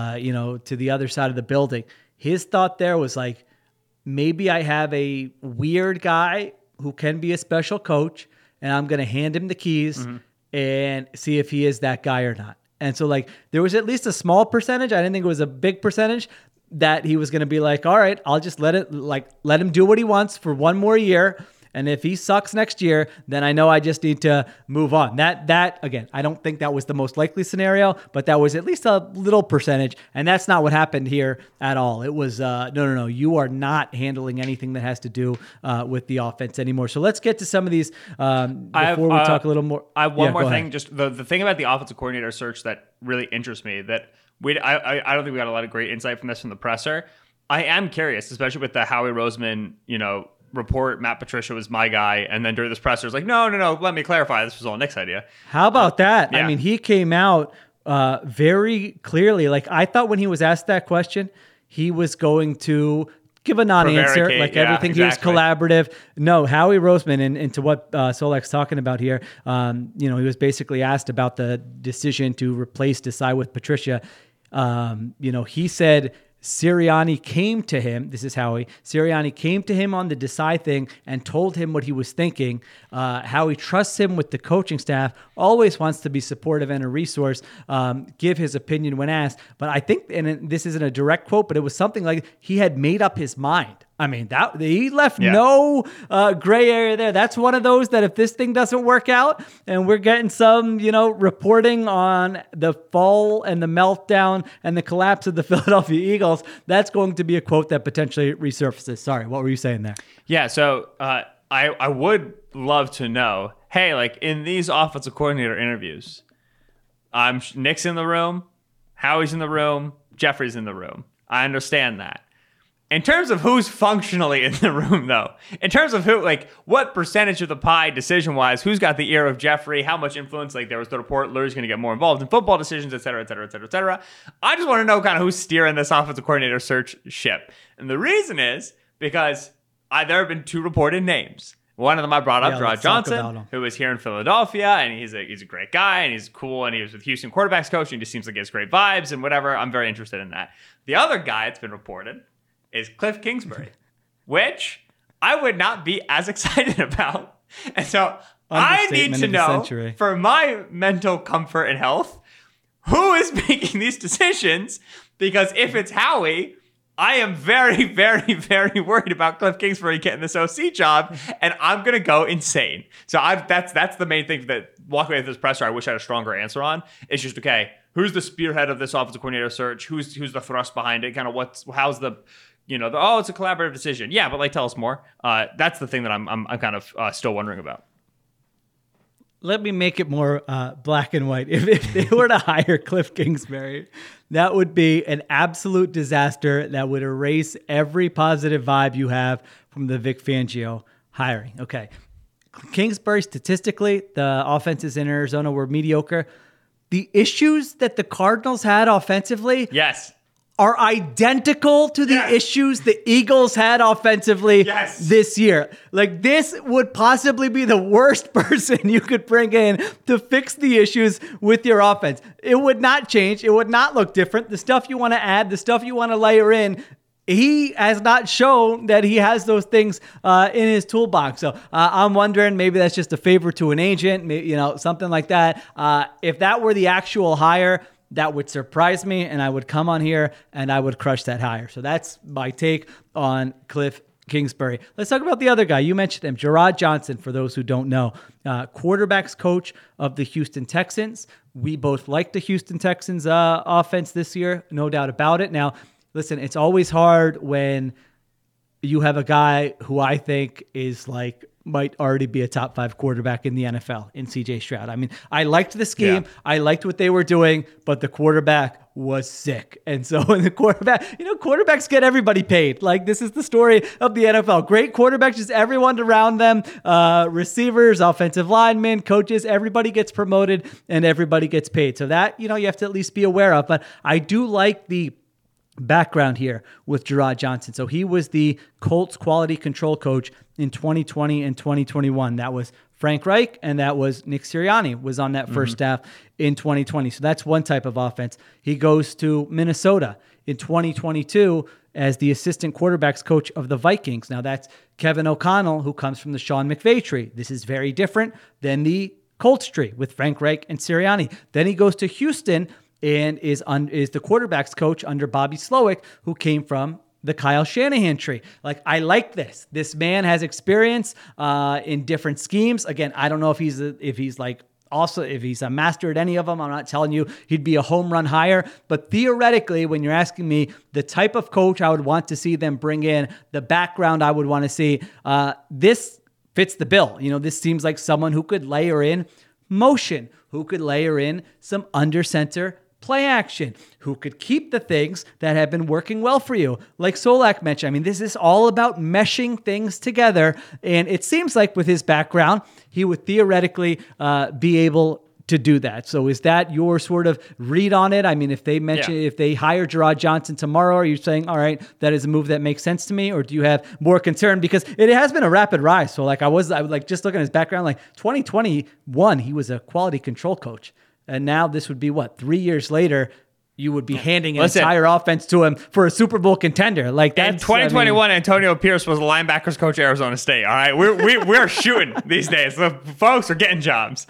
to the other side of the building, his thought there was like, maybe I have a weird guy who can be a special coach and I'm going to hand him the keys and see if he is that guy or not. And so like, there was at least a small percentage. I didn't think it was a big percentage that he was going to be like, all right, I'll just let him do what he wants for one more year. And if he sucks next year, then I know I just need to move on. That again, I don't think that was the most likely scenario, but that was at least a little percentage. And that's not what happened here at all. It was, no. You are not handling anything that has to do with the offense anymore. So let's get to some of these before we talk a little more. I have one more thing. Just the thing about the offensive coordinator search that really interests me that I don't think we got a lot of great insight from this from the presser. I am curious, especially with the Howie Roseman, report, Matt Patricia was my guy, and then during this presser, it's like, no, let me clarify, this was all Nick's idea. How about that? Yeah. I mean, he came out very clearly. Like, I thought when he was asked that question, he was going to give a non-answer, like everything exactly. He was collaborative. No, Howie Roseman, and to what Solak's talking about here, he was basically asked about the decision to replace Desai with Patricia. He said Sirianni came to him. This is Howie. Sirianni came to him on the Desai thing and told him what he was thinking. Howie trusts him with the coaching staff, always wants to be supportive and a resource, give his opinion when asked. But I think, and this isn't a direct quote, but it was something like he had made up his mind. I mean, that he left no gray area there. That's one of those that if this thing doesn't work out and we're getting some, reporting on the fall and the meltdown and the collapse of the Philadelphia Eagles, that's going to be a quote that potentially resurfaces. Sorry, what were you saying there? Yeah, so I would love to know, hey, like in these offensive coordinator interviews, Nick's in the room, Howie's in the room, Jeffrey's in the room. I understand that. In terms of who's functionally in the room, though, in terms of what percentage of the pie decision-wise, who's got the ear of Jeffrey, how much influence, there was the report, Lurie's going to get more involved in football decisions, et cetera, et cetera, et cetera, et cetera. I just want to know kind of who's steering this offensive coordinator search ship. And the reason is because there have been two reported names. One of them I brought up, Gerard Johnson, who is here in Philadelphia, and he's a great guy, and he's cool, and he was with Houston quarterbacks coach, and he just seems like he has great vibes and whatever. I'm very interested in that. The other guy that's been reported is Cliff Kingsbury, which I would not be as excited about. And so I need to know, for my mental comfort and health, who is making these decisions, because if it's Howie, I am very, very, very worried about Cliff Kingsbury getting this OC job, and I'm going to go insane. So that's the main thing that walking away with this presser I wish I had a stronger answer on. It's just, okay, who's the spearhead of this offensive coordinator search? Who's the thrust behind it? Kind of how's the it's a collaborative decision. Yeah, but tell us more. That's the thing that I'm kind of still wondering about. Let me make it more black and white. If they were to hire Cliff Kingsbury, that would be an absolute disaster that would erase every positive vibe you have from the Vic Fangio hiring. Okay. Kingsbury, statistically, the offenses in Arizona were mediocre. The issues that the Cardinals had offensively, yes, are identical to the issues the Eagles had offensively this year. This would possibly be the worst person you could bring in to fix the issues with your offense. It would not change. It would not look different. The stuff you want to add, the stuff you want to layer in, he has not shown that he has those things in his toolbox. So I'm wondering, maybe that's just a favor to an agent, something like that. If that were the actual hire, that would surprise me, and I would come on here and I would crush that hire. So that's my take on Cliff Kingsbury. Let's talk about the other guy. You mentioned him, Gerard Johnson, for those who don't know. Quarterbacks coach of the Houston Texans. We both like the Houston Texans offense this year, no doubt about it. Now, listen, it's always hard when you have a guy who I think is might already be a top 5 quarterback in the NFL in CJ Stroud. I mean, I liked the scheme. Yeah. I liked what they were doing, but the quarterback was sick. And so when the quarterbacks get everybody paid. This is the story of the NFL. Great quarterbacks, just everyone around them, receivers, offensive linemen, coaches, everybody gets promoted and everybody gets paid. So that, you have to at least be aware of. But I do like the background here with Gerard Johnson. So he was the Colts quality control coach in 2020 and 2021. That was Frank Reich, and that was Nick Sirianni was on that first staff in 2020. So that's one type of offense. He goes to Minnesota in 2022 as the assistant quarterbacks coach of the Vikings. Now that's Kevin O'Connell, who comes from the Sean McVay tree. This is very different than the Colts tree with Frank Reich and Sirianni. Then he goes to Houston and is the quarterbacks coach under Bobby Slowick, who came from the Kyle Shanahan tree. I like this. This man has experience in different schemes. Again, I don't know if he's a master at any of them. I'm not telling you he'd be a home run hire, but theoretically, when you're asking me the type of coach I would want to see them bring in, the background I would want to see, this fits the bill. This seems like someone who could layer in motion, who could layer in some under center play action, who could keep the things that have been working well for you. Like Solak mentioned, I mean, this is all about meshing things together. And it seems like with his background, he would theoretically be able to do that. So is that your sort of read on it? I mean, if they hire Gerard Johnson tomorrow, are you saying, all right, that is a move that makes sense to me? Or do you have more concern? Because it has been a rapid rise. So I was just looking at his background, 2021, he was a quality control coach. And now this would be 3 years later, you would be handing an Listen. entire offense to him for a Super Bowl contender. Like In that's 2021, Antonio Pierce was the linebackers coach at Arizona State. All right, we're shooting these days. The folks are getting jobs.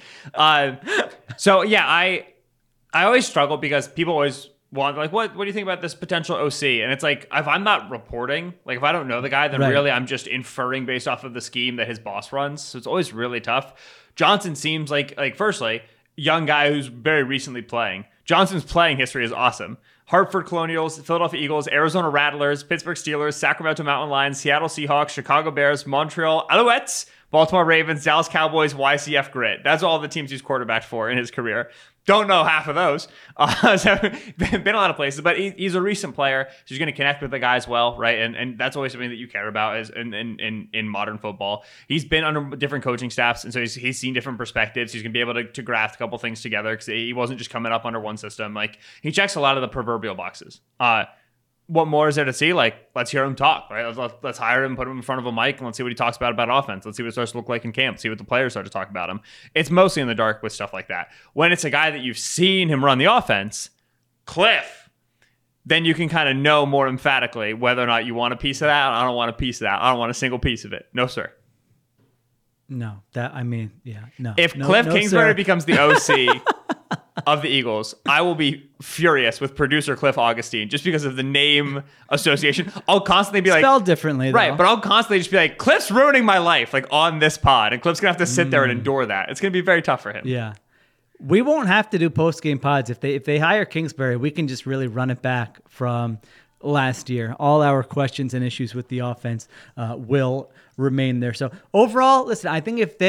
So yeah, I always struggle because people always want like, what do you think about this potential OC? And it's like, if I'm not reporting, like if I don't know the guy, then Right. really I'm just inferring based off of the scheme that his boss runs. So it's always really tough. Johnson seems like firstly, young guy who's very recently playing. Johnson's playing history is awesome. Hartford Colonials, Philadelphia Eagles, Arizona Rattlers, Pittsburgh Steelers, Sacramento Mountain Lions, Seattle Seahawks, Chicago Bears, Montreal Alouettes, Baltimore Ravens, Dallas Cowboys, YCF Grit. That's all the teams he's quarterbacked for in his career. Don't know half of those. So been a lot of places, but he's a recent player. So he's going to connect with the guys well, right? And that's always something that you care about is in modern football. He's been under different coaching staffs, and so he's seen different perspectives. He's going to be able to graft a couple things together because he wasn't just coming up under one system. Like he checks a lot of the proverbial boxes. What more is there to see? Like, let's hear him talk, right? Let's hire him, put him in front of a mic, and let's see what he talks about offense. Let's see what it starts to look like in camp. See what the players start to talk about him. It's mostly in the dark with stuff like that. When it's a guy that you've seen him run the offense, Cliff, then you can kind of know more emphatically whether or not you want a piece of that. I don't want a piece of that. I don't want a single piece of it. No, sir. no. If No, Cliff no, Kingsbury sir. becomes the OC of the Eagles, I will be furious with producer Cliff Augustine just because of the name association. I'll constantly be like, spelled differently, though. right, but I'll constantly just be like, Cliff's ruining my life, like on this pod, and Cliff's gonna have to sit there and endure that. It's gonna be very tough for him. Yeah. We won't have to do post-game pods. If they hire Kingsbury, we can just really run it back from last year. All our questions and issues with the offense will remain there. So overall, listen, I think if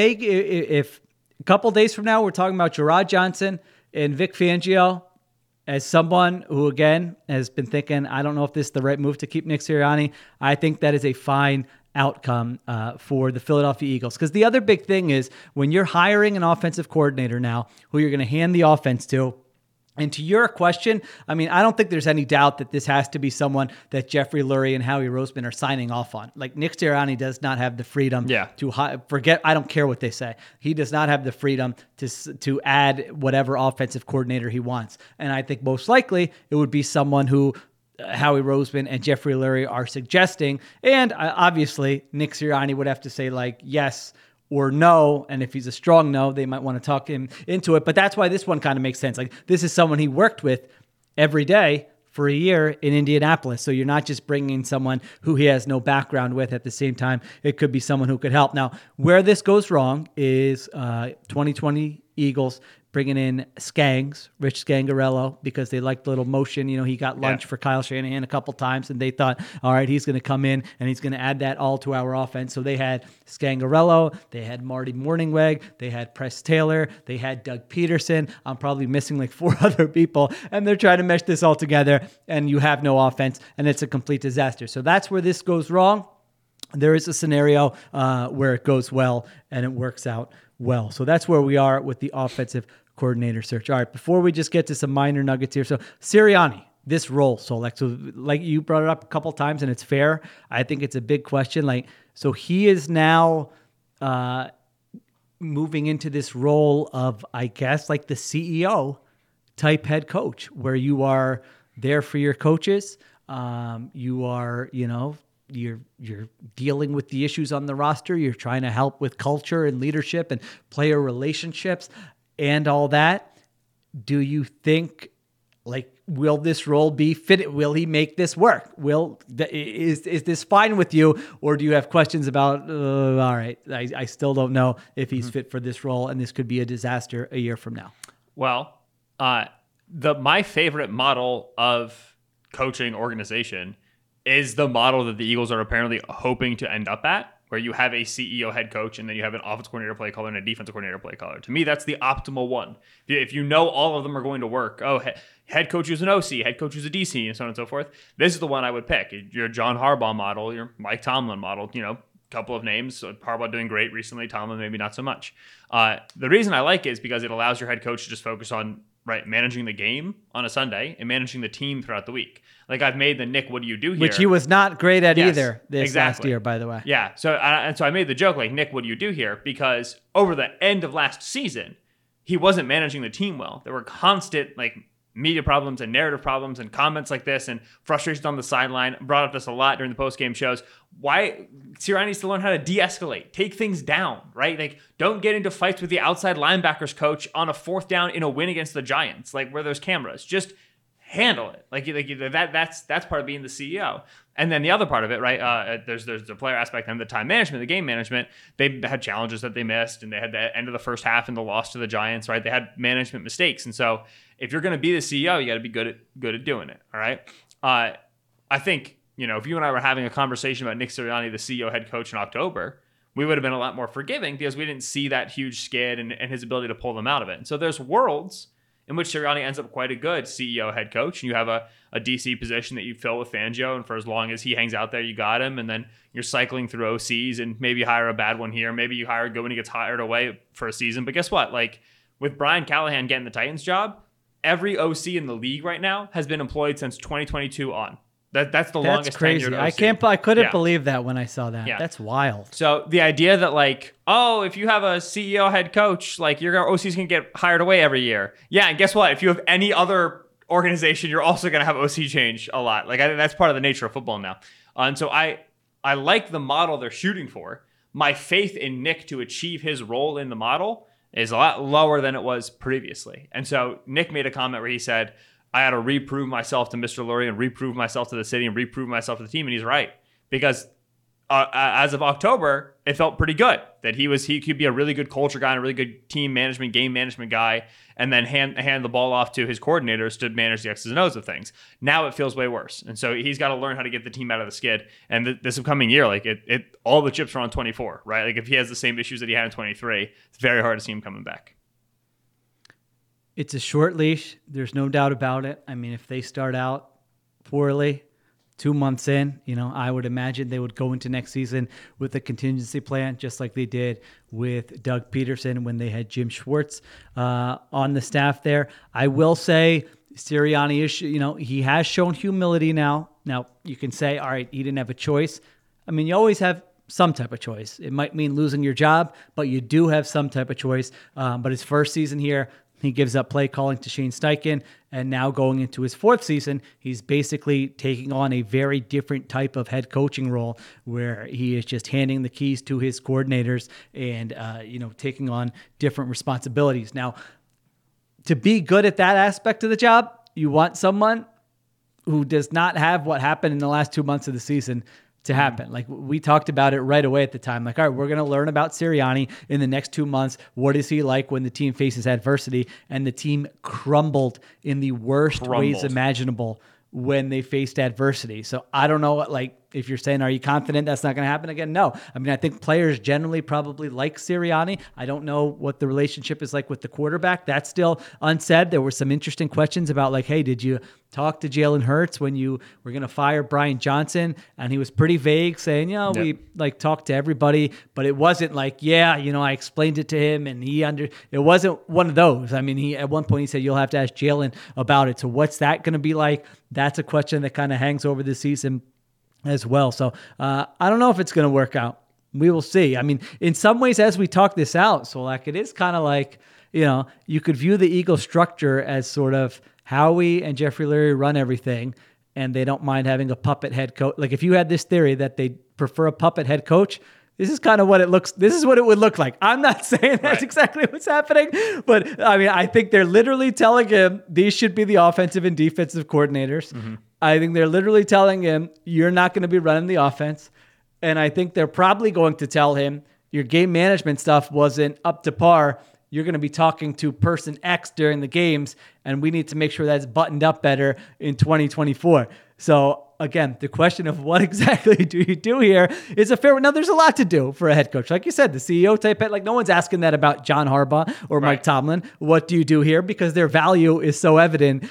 a couple days from now we're talking about Gerard Johnson and Vic Fangio as someone who, again, has been thinking, I don't know if this is the right move to keep Nick Sirianni, I think that is a fine outcome for the Philadelphia Eagles. Because the other big thing is when you're hiring an offensive coordinator now who you're going to hand the offense to, and to your question, I mean, I don't think there's any doubt that this has to be someone that Jeffrey Lurie and Howie Roseman are signing off on. Like Nick Sirianni does not have the freedom to forget. I don't care what they say. He does not have the freedom to add whatever offensive coordinator he wants. And I think most likely it would be someone who Howie Roseman and Jeffrey Lurie are suggesting. And obviously Nick Sirianni would have to say like, yes or no, and if he's a strong no, they might want to talk him into it. But that's why this one kind of makes sense. Like this is someone he worked with every day for a year in Indianapolis. So you're not just bringing someone who he has no background with. At the same time, it could be someone who could help. Now, where this goes wrong is 2020 Eagles bringing in Rich Scangarello, because they liked the little motion. You know, he got lunch for Kyle Shanahan a couple times, and they thought, all right, he's going to come in and he's going to add that all to our offense. So they had Scangarello, they had Marty Morningweg, they had Press Taylor, they had Doug Peterson. I'm probably missing like 4 other people, and they're trying to mesh this all together, and you have no offense, and it's a complete disaster. So that's where this goes wrong. There is a scenario where it goes well and it works out well. So that's where we are with the offensive coordinator search. All right, before we just get to some minor nuggets here. So Sirianni, this role, so like you brought it up a couple times, and it's fair. I think it's a big question. Like, so he is now moving into this role of, I guess, like the CEO type head coach, where you are there for your coaches. You are, you're dealing with the issues on the roster. You're trying to help with culture and leadership and player relationships and all that. Do you think, like, will this role be fitted? Will he make this work? Is this fine with you? Or do you have questions about, all right, I still don't know if he's fit for this role, and this could be a disaster a year from now? Well, my favorite model of coaching organization is the model that the Eagles are apparently hoping to end up at, where you have a CEO head coach and then you have an offensive coordinator play caller and a defensive coordinator play caller. To me, that's the optimal one. If you know all of them are going to work, head coach who's an OC, head coach who's a DC, and so on and so forth, this is the one I would pick. Your John Harbaugh model, your Mike Tomlin model, couple of names. So Harbaugh doing great recently, Tomlin maybe not so much. The reason I like it is because it allows your head coach to just focus on managing the game on a Sunday and managing the team throughout the week. Like I've made the Nick, what do you do here? Which he was not great at either this last year, by the way. Yeah. So I made the joke like, Nick, what do you do here? Because over the end of last season, he wasn't managing the team well. There were constant media problems and narrative problems and comments like this and frustrations on the sideline. Brought up this a lot during the post-game shows. Why Sirianni needs to learn how to de-escalate, take things down, right? Like, don't get into fights with the outside linebackers coach on a 4th down in a win against the Giants, like where there's cameras. Just handle it. That's part of being the CEO. And then the other part of it, right? There's the player aspect and the time management, the game management. They had challenges that they missed, and they had the end of the first half and the loss to the Giants, right? They had management mistakes, and so if you're going to be the CEO, you got to be good at doing it. All right. I think, if you and I were having a conversation about Nick Sirianni, the CEO head coach, in October, we would have been a lot more forgiving because we didn't see that huge skid and his ability to pull them out of it. And so there's worlds in which Sirianni ends up quite a good CEO head coach, and you have a DC position that you fill with Fangio, and for as long as he hangs out there, you got him, and then you're cycling through OCs, and maybe you hire a bad one here, maybe you hire a good one, he gets hired away for a season. But guess what? Like, with Brian Callahan getting the Titans job, every OC in the league right now has been employed since 2022 on. That's the longest crazy. tenured OC. I couldn't believe that when I saw that. Yeah. That's wild. So the idea that, like, if you have a CEO head coach, like, your OC's going to get hired away every year. Yeah, and guess what? If you have any other organization, you're also going to have OC change a lot. Like, I think that's part of the nature of football now. And so I like the model they're shooting for. My faith in Nick to achieve his role in the model is a lot lower than it was previously. And so Nick made a comment where he said, I had to reprove myself to Mr. Lurie and reprove myself to the city and reprove myself to the team. And he's right, because as of October, it felt pretty good that he could be a really good culture guy and a really good team management, game management guy, and then hand the ball off to his coordinators to manage the X's and O's of things. Now it feels way worse. And so he's got to learn how to get the team out of the skid. And this upcoming year, like, all the chips are on 24, right? Like, if he has the same issues that he had in 23, it's very hard to see him coming back. It's a short leash. There's no doubt about it. I mean, if they start out poorly 2 months in, I would imagine they would go into next season with a contingency plan, just like they did with Doug Peterson when they had Jim Schwartz on the staff there. I will say Sirianni is, he has shown humility now. Now, you can say, all right, he didn't have a choice. I mean, you always have some type of choice. It might mean losing your job, but you do have some type of choice. But his first season here, he gives up play calling to Shane Steichen, and now going into his 4th season, he's basically taking on a very different type of head coaching role where he is just handing the keys to his coordinators and, taking on different responsibilities. Now, to be good at that aspect of the job, you want someone who does not have what happened in the last 2 months of the season to happen. Like, we talked about it right away at the time. Like, all right, we're going to learn about Sirianni in the next 2 months. What is he like when the team faces adversity? And the team crumbled in the worst ways imaginable when they faced adversity. So I don't know, like, if you're saying, are you confident that's not going to happen again? No. I mean, I think players generally probably like Sirianni. I don't know what the relationship is like with the quarterback. That's still unsaid. There were some interesting questions about, like, hey, did you talk to Jalen Hurts when you were going to fire Brian Johnson? And he was pretty vague, saying, we talked to everybody, but it wasn't like, I explained it to him and it wasn't one of those. I mean, at one point he said, you'll have to ask Jalen about it. So what's that going to be like? That's a question that kind of hangs over the season as well. So I don't know if it's going to work out. We will see. I mean, in some ways, as we talk this out, so like, it is kind of like, you could view the Eagle structure as sort of Howie and Jeffrey Lurie run everything, and they don't mind having a puppet head coach. Like, if you had this theory that they prefer a puppet head coach, this is kind of what it looks. This is what it would look like. I'm not saying that's exactly what's happening, but I mean, I think they're literally telling him these should be the offensive and defensive coordinators. Mm-hmm. I think they're literally telling him you're not going to be running the offense, and I think they're probably going to tell him your game management stuff wasn't up to par. You're going to be talking to person X during the games, and we need to make sure that's buttoned up better in 2024. So again, the question of what exactly do you do here is a fair one. Now, there's a lot to do for a head coach. Like you said, the CEO type head, like, no one's asking that about John Harbaugh or Mike Tomlin. What do you do here? Because their value is so evident.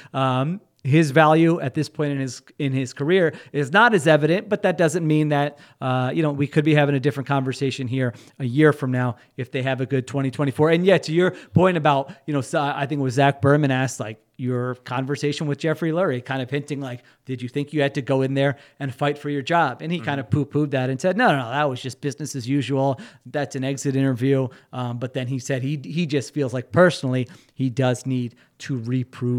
His value at this point in his career is not as evident, but that doesn't mean that we could be having a different conversation here a year from now if they have a good 2024. And yet, to your point about I think it was Zach Berman asked, like, your conversation with Jeffrey Lurie, kind of hinting like, did you think you had to go in there and fight for your job? And he kind of poo-pooed that and said, no, that was just business as usual. That's an exit interview. But then he said he just feels like personally he does need to reprove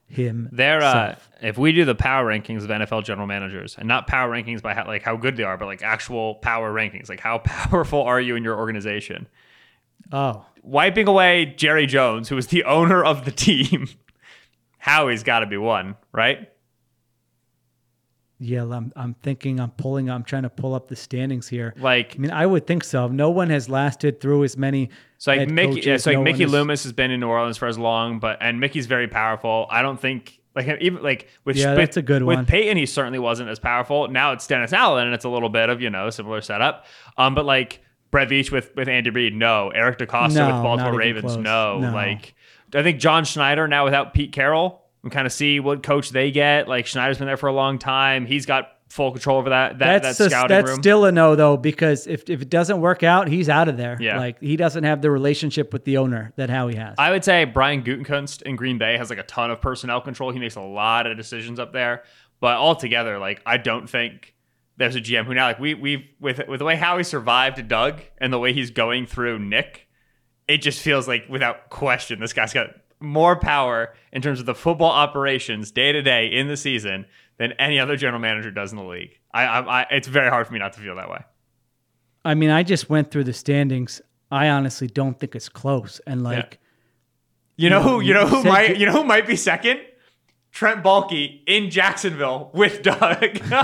himself. If we do the power rankings of NFL general managers, and not power rankings by how good they are, but like actual power rankings, like how powerful are you in your organization? Oh, Wiping away Jerry Jones, who is the owner of the team, Howie's got to be one, right? yeah. I'm trying to pull up the standings here. Like, I mean, I would think so. No one has lasted through as many. so like head Mickey, coaches. so like No one Mickey has- Loomis has been in New Orleans for as long, and Mickey's very powerful. I don't think like even like with Yeah, that's a good one. With Peyton, he certainly wasn't as powerful. Now it's Dennis Allen, and it's a little bit of similar setup. But like Brett Veach with Andy Reid, no. Eric DeCosta No, with not Baltimore even Ravens, close. no. No. Like I think John Schneider now without Pete Carroll, and kind of see what coach they get. Like Schneider's been there for a long time. He's got full control over that scouting room. Still a no though, because if it doesn't work out, he's out of there. Yeah. Like he doesn't have the relationship with the owner that Howie has. I would say Brian Gutekunst in Green Bay has like a ton of personnel control. He makes a lot of decisions up there, but altogether, like I don't think there's a GM who now like we with the way Howie survived Doug and the way he's going through Nick, it just feels like without question this guy's got more power in terms of the football operations day to day in the season than any other general manager does in the league. It's very hard for me not to feel that way. I mean, I just went through the standings. I honestly don't think it's close. And like, You know who said- might be second? Trent Baalke in Jacksonville with Doug.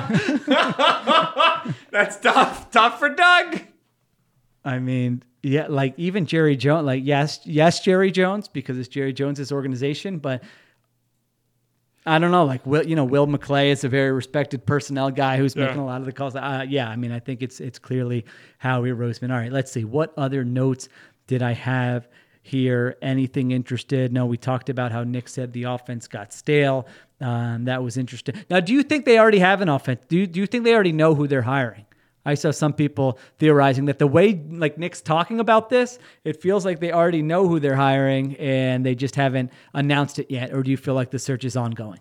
That's tough for Doug. I mean, yeah, like even Jerry Jones, like yes, Jerry Jones, because it's Jerry Jones's organization, but I don't know, like Will McClay is a very respected personnel guy who's making a lot of the calls. Yeah, I mean, I think it's clearly Howie Roseman. All right, let's see. What other notes did I have here? Anything interested? No, we talked about how Nick said the offense got stale. That was interesting. Now, do you think they already have an offense? Do you think they already know who they're hiring? I saw some people theorizing that the way like Nick's talking about this, it feels like they already know who they're hiring and they just haven't announced it yet. Or do you feel like the search is ongoing?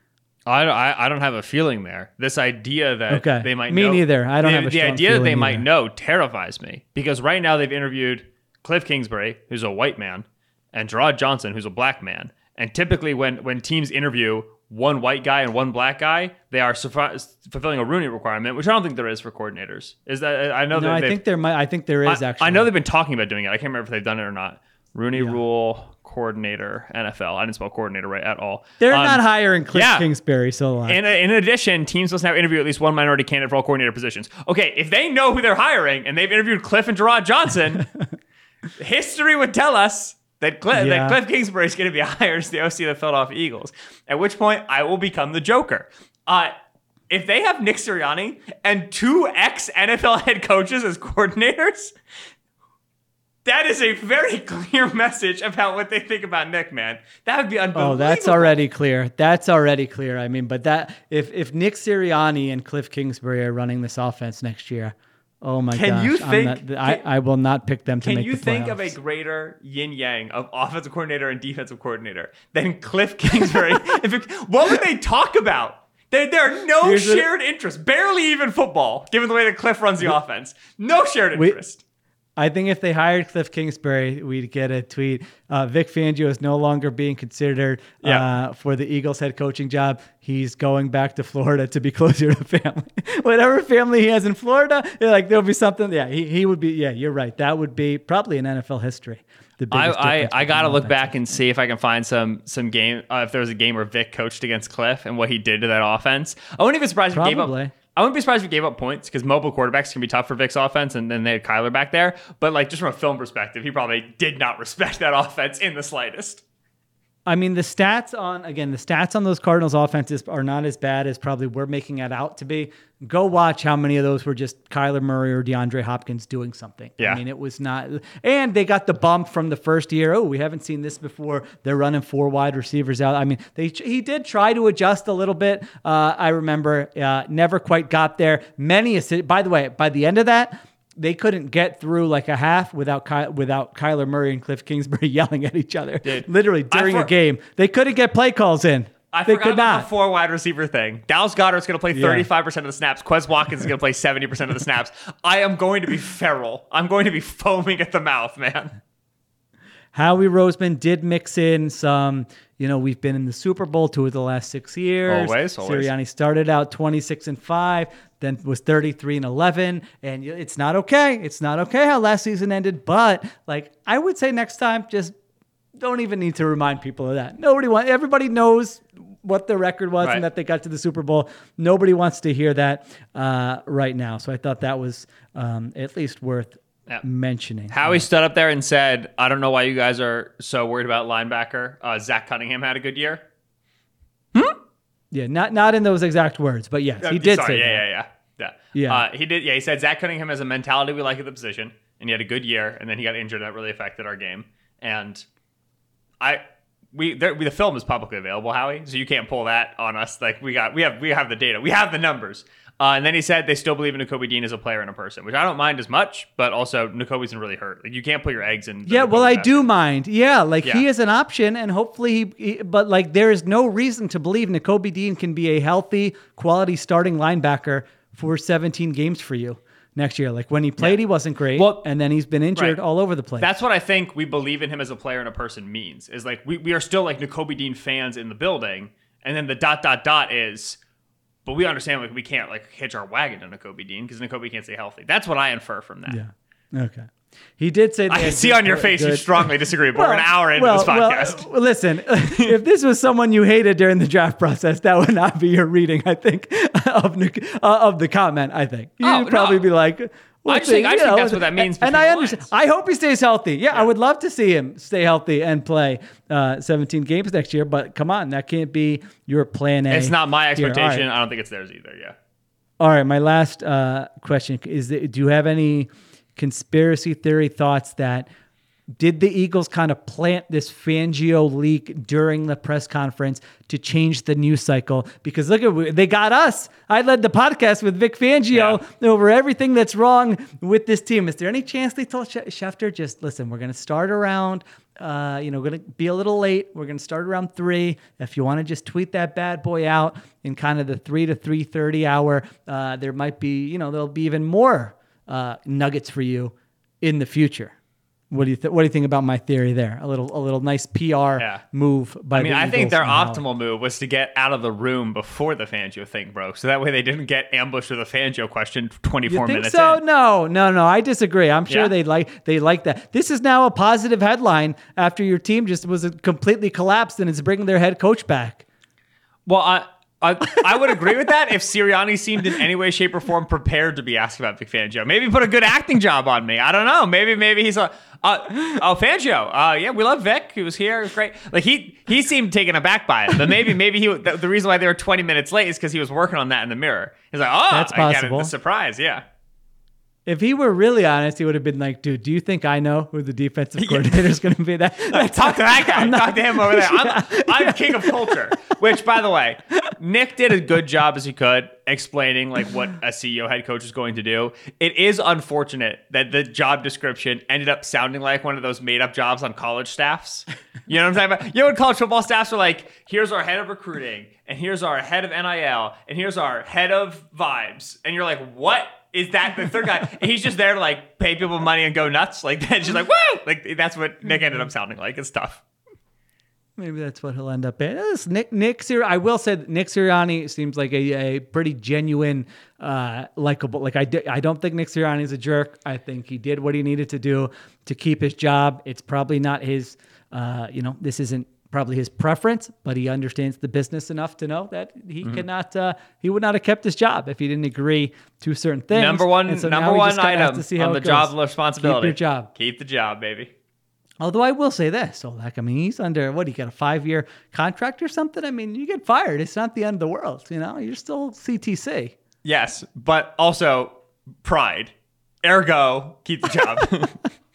I don't have a feeling there. This idea that they might know. Me neither. I don't have a the strong idea that they feeling might either. know terrifies me because right now they've interviewed Cliff Kingsbury, who's a white man, and Gerard Johnson, who's a black man. And typically when teams interview one white guy and one black guy, they are fulfilling a Rooney requirement, which I don't think there is for coordinators. Is that I know No, that I think there might. I think there is actually. I know they've been talking about doing it. I can't remember if they've done it or not. Rooney Rule coordinator NFL. I didn't spell coordinator right at all. They're not hiring Cliff Kingsbury, so in addition, teams must now interview at least one minority candidate for all coordinator positions. Okay, if they know who they're hiring and they've interviewed Cliff and Gerard Johnson, history would tell us that Cliff Kingsbury is going to be hired as the OC of the Philadelphia Eagles. At which point, I will become the Joker. If they have Nick Sirianni and 2 ex-NFL head coaches as coordinators, that is a very clear message about what they think about Nick, man. That would be unbelievable. Oh, that's already clear. That's already clear. I mean, but that if Nick Sirianni and Cliff Kingsbury are running this offense next year, oh my gosh. I will not pick them to make the playoffs. Can you think of a greater yin-yang of offensive coordinator and defensive coordinator than Cliff Kingsbury? What would they talk about? There are no shared interests. Barely even football, given the way that Cliff runs the offense. No shared interest. I think if they hired Cliff Kingsbury, we'd get a tweet. Vic Fangio is no longer being considered for the Eagles head coaching job. He's going back to Florida to be closer to family. Whatever family he has in Florida, there'll be something. Yeah, he would be. Yeah, you're right. That would be probably in NFL history. I got to look back and see if I can find some game. If there was a game where Vic coached against Cliff and what he did to that offense. I wouldn't be surprised if he gave up. I wouldn't be surprised if he gave up points because mobile quarterbacks can be tough for Vic's offense, and then they had Kyler back there. But like just from a film perspective, he probably did not respect that offense in the slightest. I mean, the stats on those Cardinals offenses are not as bad as probably we're making it out to be. Go watch how many of those were just Kyler Murray or DeAndre Hopkins doing something. Yeah. I mean, it was not, and they got the bump from the first year. Oh, we haven't seen this before. They're running 4 wide receivers out. I mean, he did try to adjust a little bit. I remember never quite got there. By the way, by the end of that, they couldn't get through like a half without Kyler Murray and Cliff Kingsbury yelling at each other. Dude, literally during a game. They couldn't get play calls in. They forgot could about not. the 4 wide receiver thing. Dallas Goedert's going to play 35% of the snaps. Quez Watkins is going to play 70% of the snaps. I am going to be feral. I'm going to be foaming at the mouth, man. Howie Roseman did mix in some, we've been in the Super Bowl 2 of the last 6 years. Always. Sirianni started out 26-5, then was 33-11, and it's not okay. It's not okay how last season ended, but I would say next time, just don't even need to remind people of that. Everybody knows what the record was and that they got to the Super Bowl. Nobody wants to hear that right now. So I thought that was at least worth mentioning. Howie stood up there and said, I don't know why you guys are so worried about linebacker. Zach Cunningham had a good year. Yeah, not in those exact words, but yes, he did say that. Yeah. He did. Yeah, he said Zach Cunningham has a mentality we like at the position, and he had a good year, and then he got injured. That really affected our game. And the film is publicly available, Howie, so you can't pull that on us. We have the data, we have the numbers. And then he said they still believe in Nakobe Dean as a player and a person, which I don't mind as much, but also Nakobe's been really hurt. You can't put your eggs in. Yeah, well, I do mind. Yeah, he is an option, and hopefully but there is no reason to believe Nakobe Dean can be a healthy, quality starting linebacker for 17 games for you next year. When he played, he wasn't great, and then he's been injured all over the place. That's what I think we believe in him as a player and a person means, is we are still Nakobe Dean fans in the building, and then the ... is, but we understand we can't hitch our wagon to Nakobe Dean because Nakobe can't stay healthy. That's what I infer from that. Yeah. Okay. He did say that. I see on your face you strongly disagree, but we're an hour into this podcast. Well, listen, if this was someone you hated during the draft process, that would not be your reading, I think, of the comment, I think. You'd probably be like, I think that's what that means. And I understand. I hope he stays healthy. Yeah, I would love to see him stay healthy and play 17 games next year, but come on, that can't be your plan A. It's not my expectation. I don't think it's theirs either, yeah. All right, my last question is, do you have any conspiracy theory thoughts that did the Eagles kind of plant this Fangio leak during the press conference to change the news cycle? Because look, they got us. I led the podcast with Vic Fangio over everything that's wrong with this team. Is there any chance they told Schefter, just listen, we're going to start around, going to be a little late. We're going to start around 3. If you want to just tweet that bad boy out in kind of the 3 to 3:30 hour, there might be, there'll be even more nuggets for you in the future. What do you think about my theory there? A little nice PR move by the Eagles. I think their optimal move was to get out of the room before the Fangio thing broke, so that way they didn't get ambushed with a Fangio question 24 minutes so? in. No, I disagree. I'm sure they like that. This is now a positive headline after your team just was completely collapsed and it's bringing their head coach back. Well, I would agree with that if Sirianni seemed in any way, shape, or form prepared to be asked about Vic Fangio. Maybe put a good acting job on me. I don't know. Maybe he's Fangio. Yeah, we love Vic. He was here. It was great. He seemed taken aback by it. But maybe the reason why they were 20 minutes late is because he was working on that in the mirror. He's like, that's possible. I get it. The surprise. Yeah. If he were really honest, he would have been like, dude, do you think I know who the defensive coordinator is going to be? Talk to that guy. Talk to him over there. I'm king of culture. Which, by the way, Nick did a good job as he could explaining what a CEO head coach is going to do. It is unfortunate that the job description ended up sounding like one of those made up jobs on college staffs. You know what I'm talking about? When college football staffs are like, here's our head of recruiting, and here's our head of NIL, and here's our head of vibes. And you're like, what? Is that the third guy? And he's just there to pay people money and go nuts. That's just woo! That's what Nick ended up sounding like. It's tough. Maybe that's what he'll end up in. I will say that Nick Sirianni seems like a pretty genuine, likable. I don't think Nick Sirianni is a jerk. I think he did what he needed to do to keep his job. It's probably not his, this isn't probably his preference, but he understands the business enough to know that he cannot, he would not have kept his job if he didn't agree to certain things. Number one item on the job responsibility. Keep your job. Keep the job, baby. Although I will say this, he's under, he got a 5-year contract or something? You get fired. It's not the end of the world. You're still CTC. Yes, but also pride. Ergo, keep the job.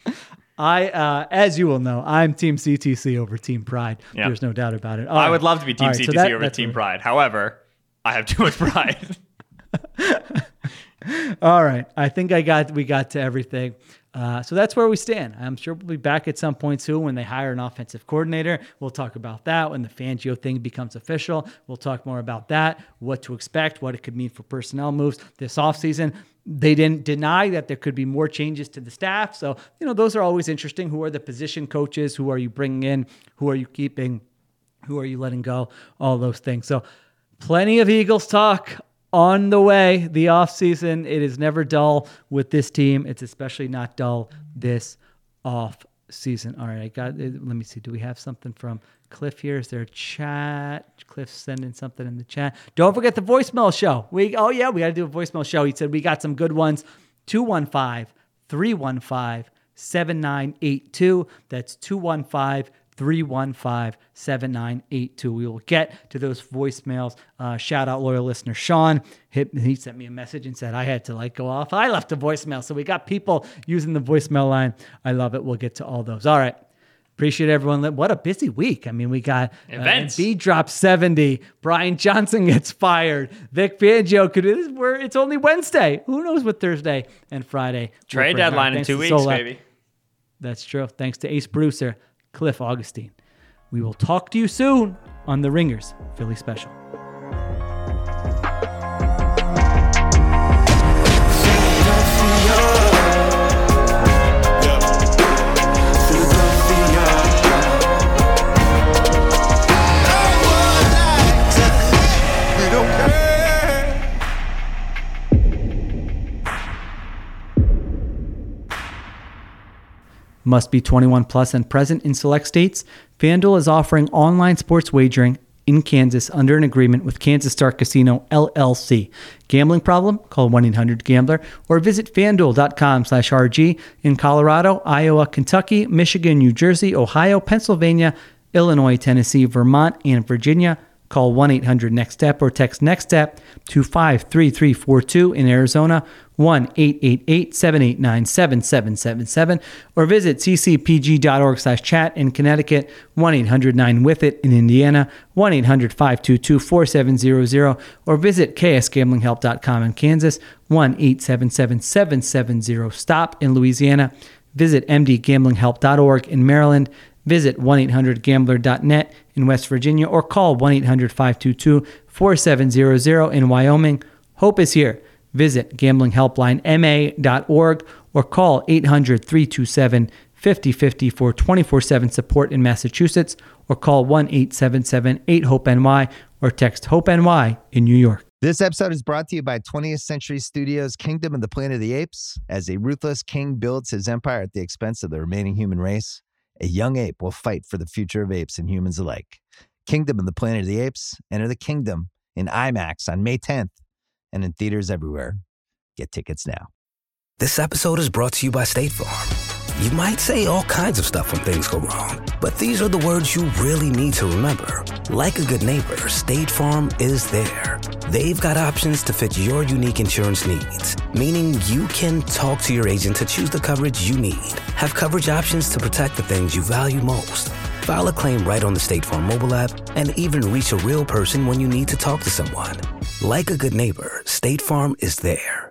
As you will know, I'm Team CTC over Team Pride. Yep. There's no doubt about it. I would love to be Team CTC over Team Pride. However, I have too much pride. All right. I think we got to everything. So that's where we stand. I'm sure we'll be back at some point soon when they hire an offensive coordinator. We'll talk about that when the Fangio thing becomes official. We'll talk more about that, what to expect, what it could mean for personnel moves this offseason. They didn't deny that there could be more changes to the staff. So, those are always interesting. Who are the position coaches? Who are you bringing in? Who are you keeping? Who are you letting go? All those things. So plenty of Eagles talk on the way. The offseason, it is never dull with this team. It's especially not dull this offseason. All right, let me see. Do we have something from Cliff here? Is there a chat? Cliff's sending something in the chat. Don't forget the voicemail show. We got to do a voicemail show. He said we got some good ones. 215-315-7982. That's 215-315-7982. We will get to those voicemails. Shout out loyal listener Sean. He sent me a message and said I had to go off. I left a voicemail. So we got people using the voicemail line. I love it. We'll get to all those. All right. Appreciate everyone. What a busy week. I mean, we got events. B drops 70. Brian Johnson gets fired. Vic Fangio it's only Wednesday. Who knows what Thursday and Friday. Trade deadline in 2 weeks, baby. That's true. Thanks to ace producer Cliff Augustine. We will talk to you soon on the Ringers Philly Special. Must be 21 plus and present in select states. FanDuel is offering online sports wagering in Kansas under an agreement with Kansas Star Casino, LLC. Gambling problem? Call 1-800-GAMBLER or visit FanDuel.com/RG in Colorado, Iowa, Kentucky, Michigan, New Jersey, Ohio, Pennsylvania, Illinois, Tennessee, Vermont, and Virginia. Call 1-800-NEXT-STEP or text NEXT-STEP to 53342 in Arizona, 1-888-789-7777, or visit ccpg.org/chat in Connecticut, 1-800-9-WITH-IT in Indiana, 1-800-522-4700, or visit ksgamblinghelp.com in Kansas, 1-877-770-STOP in Louisiana, visit mdgamblinghelp.org in Maryland, visit 1-800-GAMBLER.net in West Virginia, or call 1-800-522-4700 in Wyoming. Hope is here. Visit gamblinghelplinema.org or call 800-327-5050 for 24/7 support in Massachusetts, or call 1-877-8-HOPE-NY or text HOPE-NY in New York. This episode is brought to you by 20th Century Studios' Kingdom of the Planet of the Apes. As a ruthless king builds his empire at the expense of the remaining human race, a young ape will fight for the future of apes and humans alike. Kingdom of the Planet of the Apes. Enter the kingdom in IMAX on May 10th and in theaters everywhere. Get tickets now. This episode is brought to you by State Farm. You might say all kinds of stuff when things go wrong, but these are the words you really need to remember. Like a good neighbor, State Farm is there. They've got options to fit your unique insurance needs, meaning you can talk to your agent to choose the coverage you need, have coverage options to protect the things you value most, file a claim right on the State Farm mobile app, and even reach a real person when you need to talk to someone. Like a good neighbor, State Farm is there.